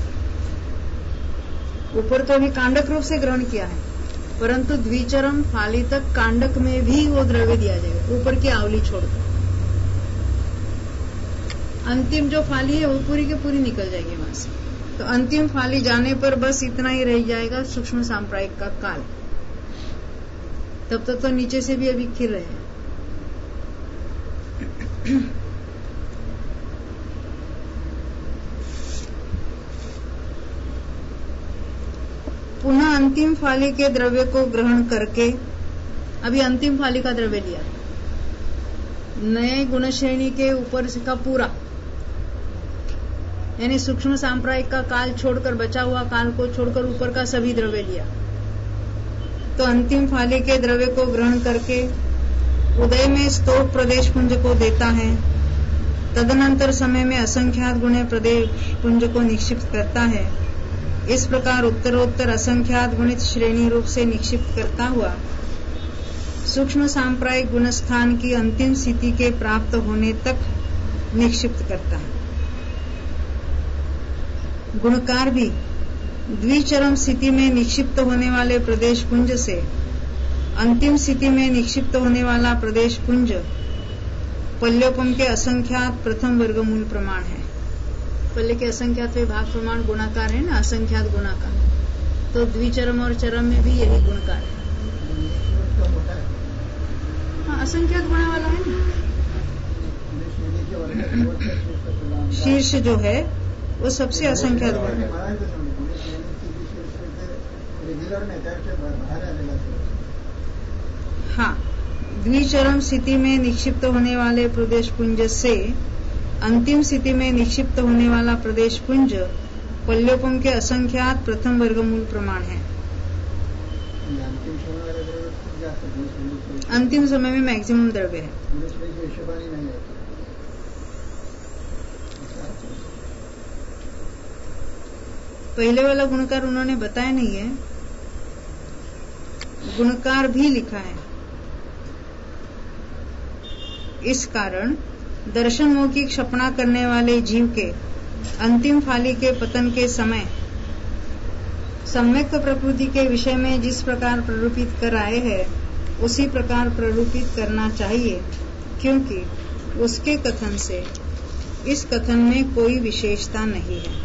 ऊपर तो अभी कांडक रूप से ग्रहण किया है, परंतु द्विचरम फाली तक कांडक में भी वो द्रव्य दिया जाएगा, ऊपर की आवली छोड़कर। अंतिम जो फाली है वो पूरी की पूरी निकल जाएगी वहां से। तो अंतिम फाली जाने पर बस इतना ही रह जाएगा सूक्ष्म सांप्रायिक का काल। तब तक तो नीचे से भी अभी खिर रहे हैं। पुनः अंतिम फाली के द्रव्य को ग्रहण करके, अभी अंतिम फाली का द्रव्य लिया, नए गुण श्रेणी के ऊपर का पूरा यानी सूक्ष्म सांप्रायिक का काल छोड़कर, बचा हुआ काल को छोड़कर ऊपर का सभी द्रव्य लिया, तो अंतिम फाली के द्रव्य को ग्रहण करके उदय में स्तोक प्रदेश पुंज को देता है तदनंतर समय में असंख्यात गुणे प्रदेश पुंज को निक्षिप्त करता है। इस प्रकार उत्तरोत्तर असंख्यात गुणित श्रेणी रूप से निक्षिप्त करता हुआ सूक्ष्म सांप्रायिक गुणस्थान की अंतिम स्थिति के प्राप्त होने तक निक्षिप्त करता है। गुणकार भी द्विचरम स्थिति में निक्षिप्त होने वाले प्रदेश पुंज से अंतिम स्थिति में निक्षिप्त होने वाला प्रदेश पुंज पल्योपम के असंख्यात प्रथम वर्गमूल प्रमाण है। पल्ले के असंख्यात विभाग प्रमाण गुणाकार है ना, असंख्यात गुणाकार। तो द्विचरम और चरम में भी यही गुणकार है। हाँ, असंख्यात गुणा वाला है ना। शीर्ष जो है वो सबसे असंख्यात गुण है। हाँ, द्विचरम स्थिति में निक्षिप्त होने वाले प्रदेश पुंज से अंतिम स्थिति में निक्षिप्त होने वाला प्रदेश पुंज पल्योपम के असंख्यात प्रथम वर्गमूल प्रमाण है। अंतिम समय में मैक्सिमम द्रव्य है। पहले वाला गुणकार उन्होंने बताया नहीं है, गुणकार भी लिखा है। इस कारण दर्शन मोह की क्षपणा करने वाले जीव के अंतिम फाली के पतन के समय सम्यक प्रकृति के विषय में जिस प्रकार प्ररूपित कर आए हैं उसी प्रकार प्ररूपित करना चाहिए, क्योंकि उसके कथन से इस कथन में कोई विशेषता नहीं है।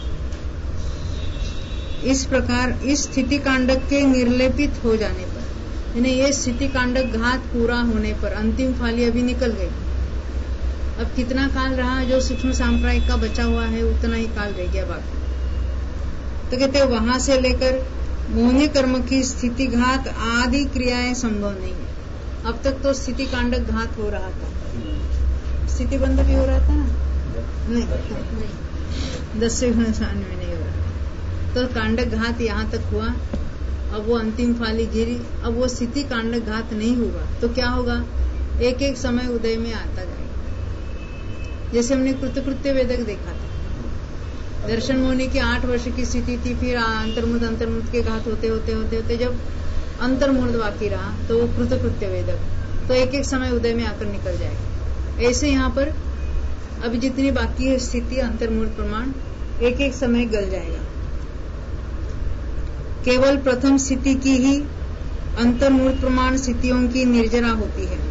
इस प्रकार इस स्थिति कांडक के निर्लेपित हो जाने पर, यानी ये स्थिति कांडक घात पूरा होने पर अंतिम फाली अभी निकल गई। अब कितना काल रहा जो सूक्ष्म सांप्रायिक का बचा हुआ है उतना ही काल रह गया बाकी। तो कहते हैं वहां से लेकर मोहनी कर्म की स्थिति घात आदि क्रियाएं संभव नहीं है। अब तक तो स्थिति कांडक घात हो रहा था, स्थिति बंध भी हो रहा था ना, नहीं 10वें गुणस्थान में नहीं हो रहा। तो कांडक घात यहाँ तक हुआ, अब वो अंतिम फाली गिरी, अब वो स्थिति कांडक घात नहीं होगा तो क्या होगा, एक एक समय उदय में आता जाएगा। जैसे हमने कृतकृत्य वेदक देखा था, दर्शन मोहनी की 8 वर्ष की स्थिति थी, फिर अंतर्मुद के घात होते होते होते होते जब अंतर्मुद बाकी रहा तो वो कृतकृत्य वेदक, तो एक एक समय उदय में आकर निकल जाएगा। ऐसे यहाँ पर अभी जितनी बाकी है स्थिति अंतर्मुद प्रमाण एक एक समय गल जाएगा। केवल प्रथम स्थिति की ही अंतर्मूर्त प्रमाण स्थितियों की निर्जरा होती है।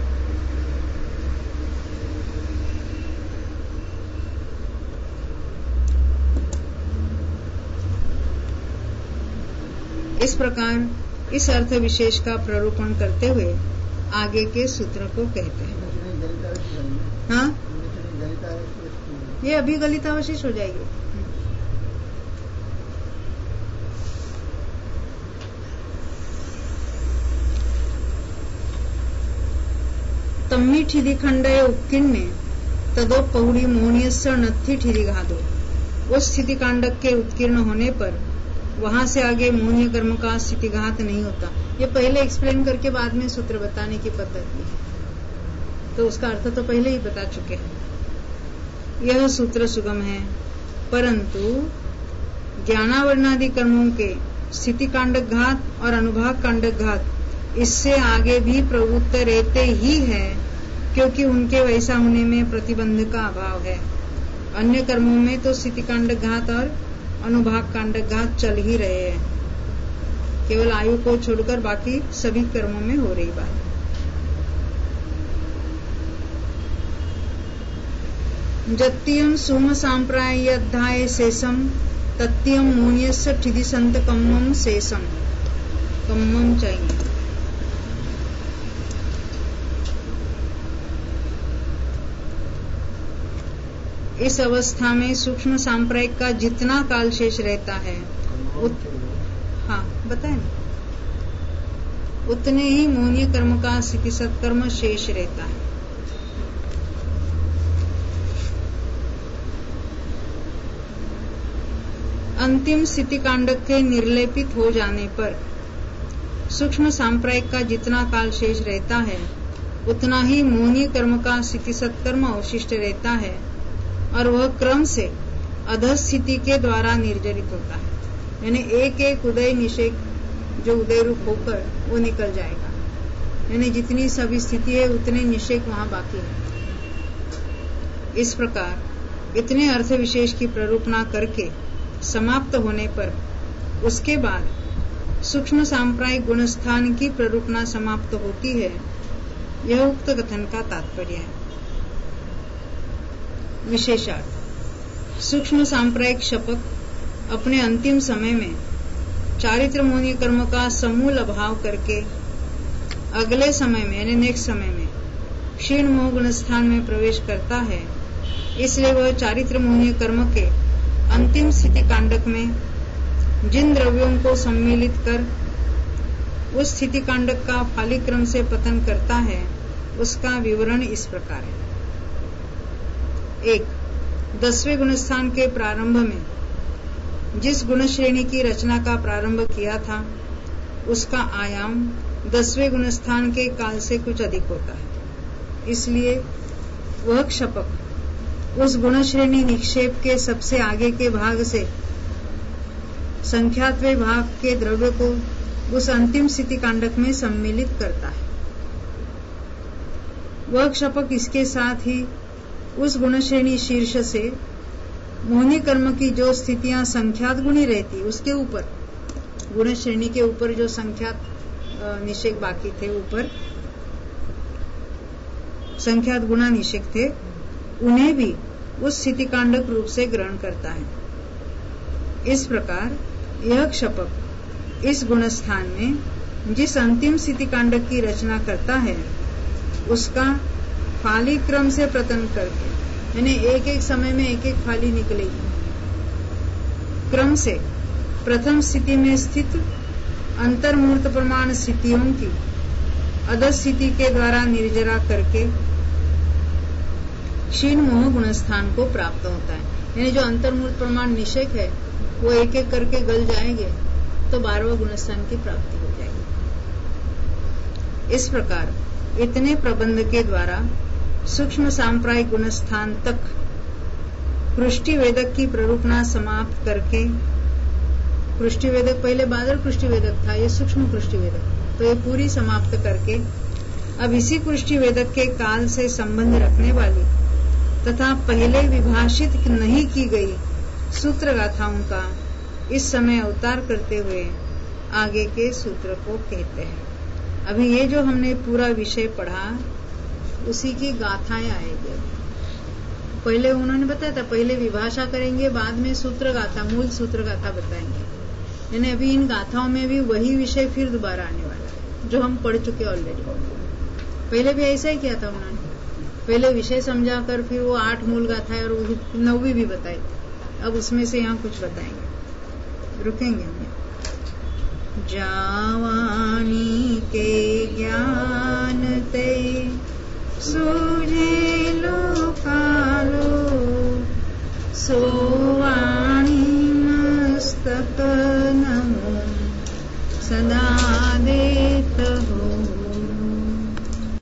इस प्रकार इस अर्थ विशेष का प्ररूपण करते हुए आगे के सूत्र को कहते हैं। हाँ, ये अभी गलितावशेष हो जाएगी। तम्मी ठिदी खंडय उत्कीर्णे तदो पहुड़ी मोहनीय नत्थी ठिदी घादो। उस स्थिति कांडक के उत्कीर्ण होने पर वहां से आगे मोहनीय कर्म का स्थितिघात नहीं होता। ये पहले एक्सप्लेन करके बाद में सूत्र बताने की पद्धति है, तो उसका अर्थ तो पहले ही बता चुके हैं। यह सूत्र सुगम है, परंतु ज्ञानावरणादि कर्मों के स्थिति कांडक घात और अनुभाग कांडक घात इससे आगे भी प्रवृत्त रहते ही है, क्योंकि उनके वैसा होने में प्रतिबंध का अभाव है। अन्य कर्मों में तो स्थिति कांडक घात और अनुभाग कांडक घात चल ही रहे हैं, केवल आयु को छोड़कर बाकी सभी कर्मों में हो रही बात। जत्तियम सुम सांप्रायध्याय शेषम तत्तियम मोहनीय ठिधि संत कम्मम शेषम। कम्मम चाहिए। इस अवस्था में सूक्ष्म सांप्रायिक का जितना काल शेष रहता है हाँ बताए ना, उतने ही मोहनीय कर्म का स्थिति सत्कर्म शेष रहता है। अंतिम स्थिति कांडक के निर्लेपित हो जाने पर सूक्ष्म सांप्रायिक का जितना काल शेष रहता है उतना ही मोहनीय कर्म का स्थिति सत्कर्म अवशिष्ट रहता है, और वह क्रम से अधस्थिति के द्वारा निर्जरित होता है। यानी एक एक उदय निषेक जो उदय रूप होकर वो निकल जाएगा। यानी जितनी सभी स्थिति है उतने निषेक वहां बाकी है। इस प्रकार इतने अर्थ विशेष की प्ररूपणा करके समाप्त होने पर उसके बाद सूक्ष्म सांप्रायिक गुणस्थान की प्ररूपणा समाप्त होती है। यह उक्त कथन का तात्पर्य है। विशेषार्थ सूक्ष्म सांप्रायिक शपथ अपने अंतिम समय में चारित्र मोहनी कर्म का समूल अभाव करके अगले समय में यानी नेक्स्ट समय में क्षीण मोह गुणस्थान में प्रवेश करता है। इसलिए वह चारित्र मोहनीय कर्म के अंतिम स्थिति कांडक में जिन द्रव्यों को सम्मिलित कर उस स्थिति कांडक का फालिक्रम से पतन करता है उसका विवरण इस प्रकार है। 1. 10वें गुणस्थान के प्रारंभ में जिस गुण श्रेणी की रचना का प्रारंभ किया था उसका आयाम 10वें गुणस्थान के काल से कुछ अधिक होता है। इसलिए वह क्षपक उस गुण श्रेणी निक्षेप के सबसे आगे के भाग से संख्यात्वें भाग के द्रव्य को उस अंतिम स्थिति कांडक में सम्मिलित करता है। वह क्षपक इसके साथ ही उस गुण श्रेणी शीर्ष से मोहनी कर्म की जो स्थितियां संख्यात गुणी रहती उसके ऊपर गुण श्रेणी के ऊपर जो संख्यात निषेक बाकी थे ऊपर संख्यात गुणा निषेक थे उन्हें भी उस स्थिति कांडक रूप से ग्रहण करता है। इस प्रकार यह क्षपक इस गुणस्थान में जिस अंतिम स्थिति कांडक की रचना करता है उसका फाली क्रम से पतन करके यानी एक एक समय में एक एक फाली निकलेगी क्रम से प्रथम स्थिति में स्थित अंतर्मूर्त प्रमाण स्थितियों की अधस्थिति के द्वारा निर्जरा करके क्षीण मोह गुणस्थान को प्राप्त होता है। यानी जो अंतर्मूर्त प्रमाण निषेक है वो एक एक करके गल जाएंगे तो 12वें गुणस्थान की प्राप्ति हो जाएगी। इस प्रकार इतने प्रबंध के द्वारा सूक्ष्म सांप्रायिक गुणस्थान तक कृष्टि वेदक की प्ररूपणा समाप्त करके कृष्टि वेदक पहले बादल कृष्टि वेदक था, ये सूक्ष्म कृष्टि वेदक, तो ये पूरी समाप्त करके अब इसी कृष्टि वेदक के काल से संबंध रखने वाली तथा पहले विभाषित नहीं की गई सूत्र गाथाओं का इस समय अवतार करते हुए आगे के सूत्र को कहते हैं। अभी ये जो हमने पूरा विषय पढ़ा उसी की गाथाएं आएगी। पहले उन्होंने बताया था पहले विभाषा करेंगे बाद में सूत्र गाथा मूल सूत्र गाथा बताएंगे। यानी अभी इन गाथाओं में भी वही विषय फिर दोबारा आने वाला है जो हम पढ़ चुके ऑलरेडी। पहले भी ऐसा ही किया था उन्होंने, पहले विषय समझाकर फिर वो 8 मूल गाथाएं और 9वीं भी बताई। अब उसमें से यहाँ कुछ बताएंगे, रुकेंगे हम। जावानी के ज्ञान ते सूझे लो कालो सो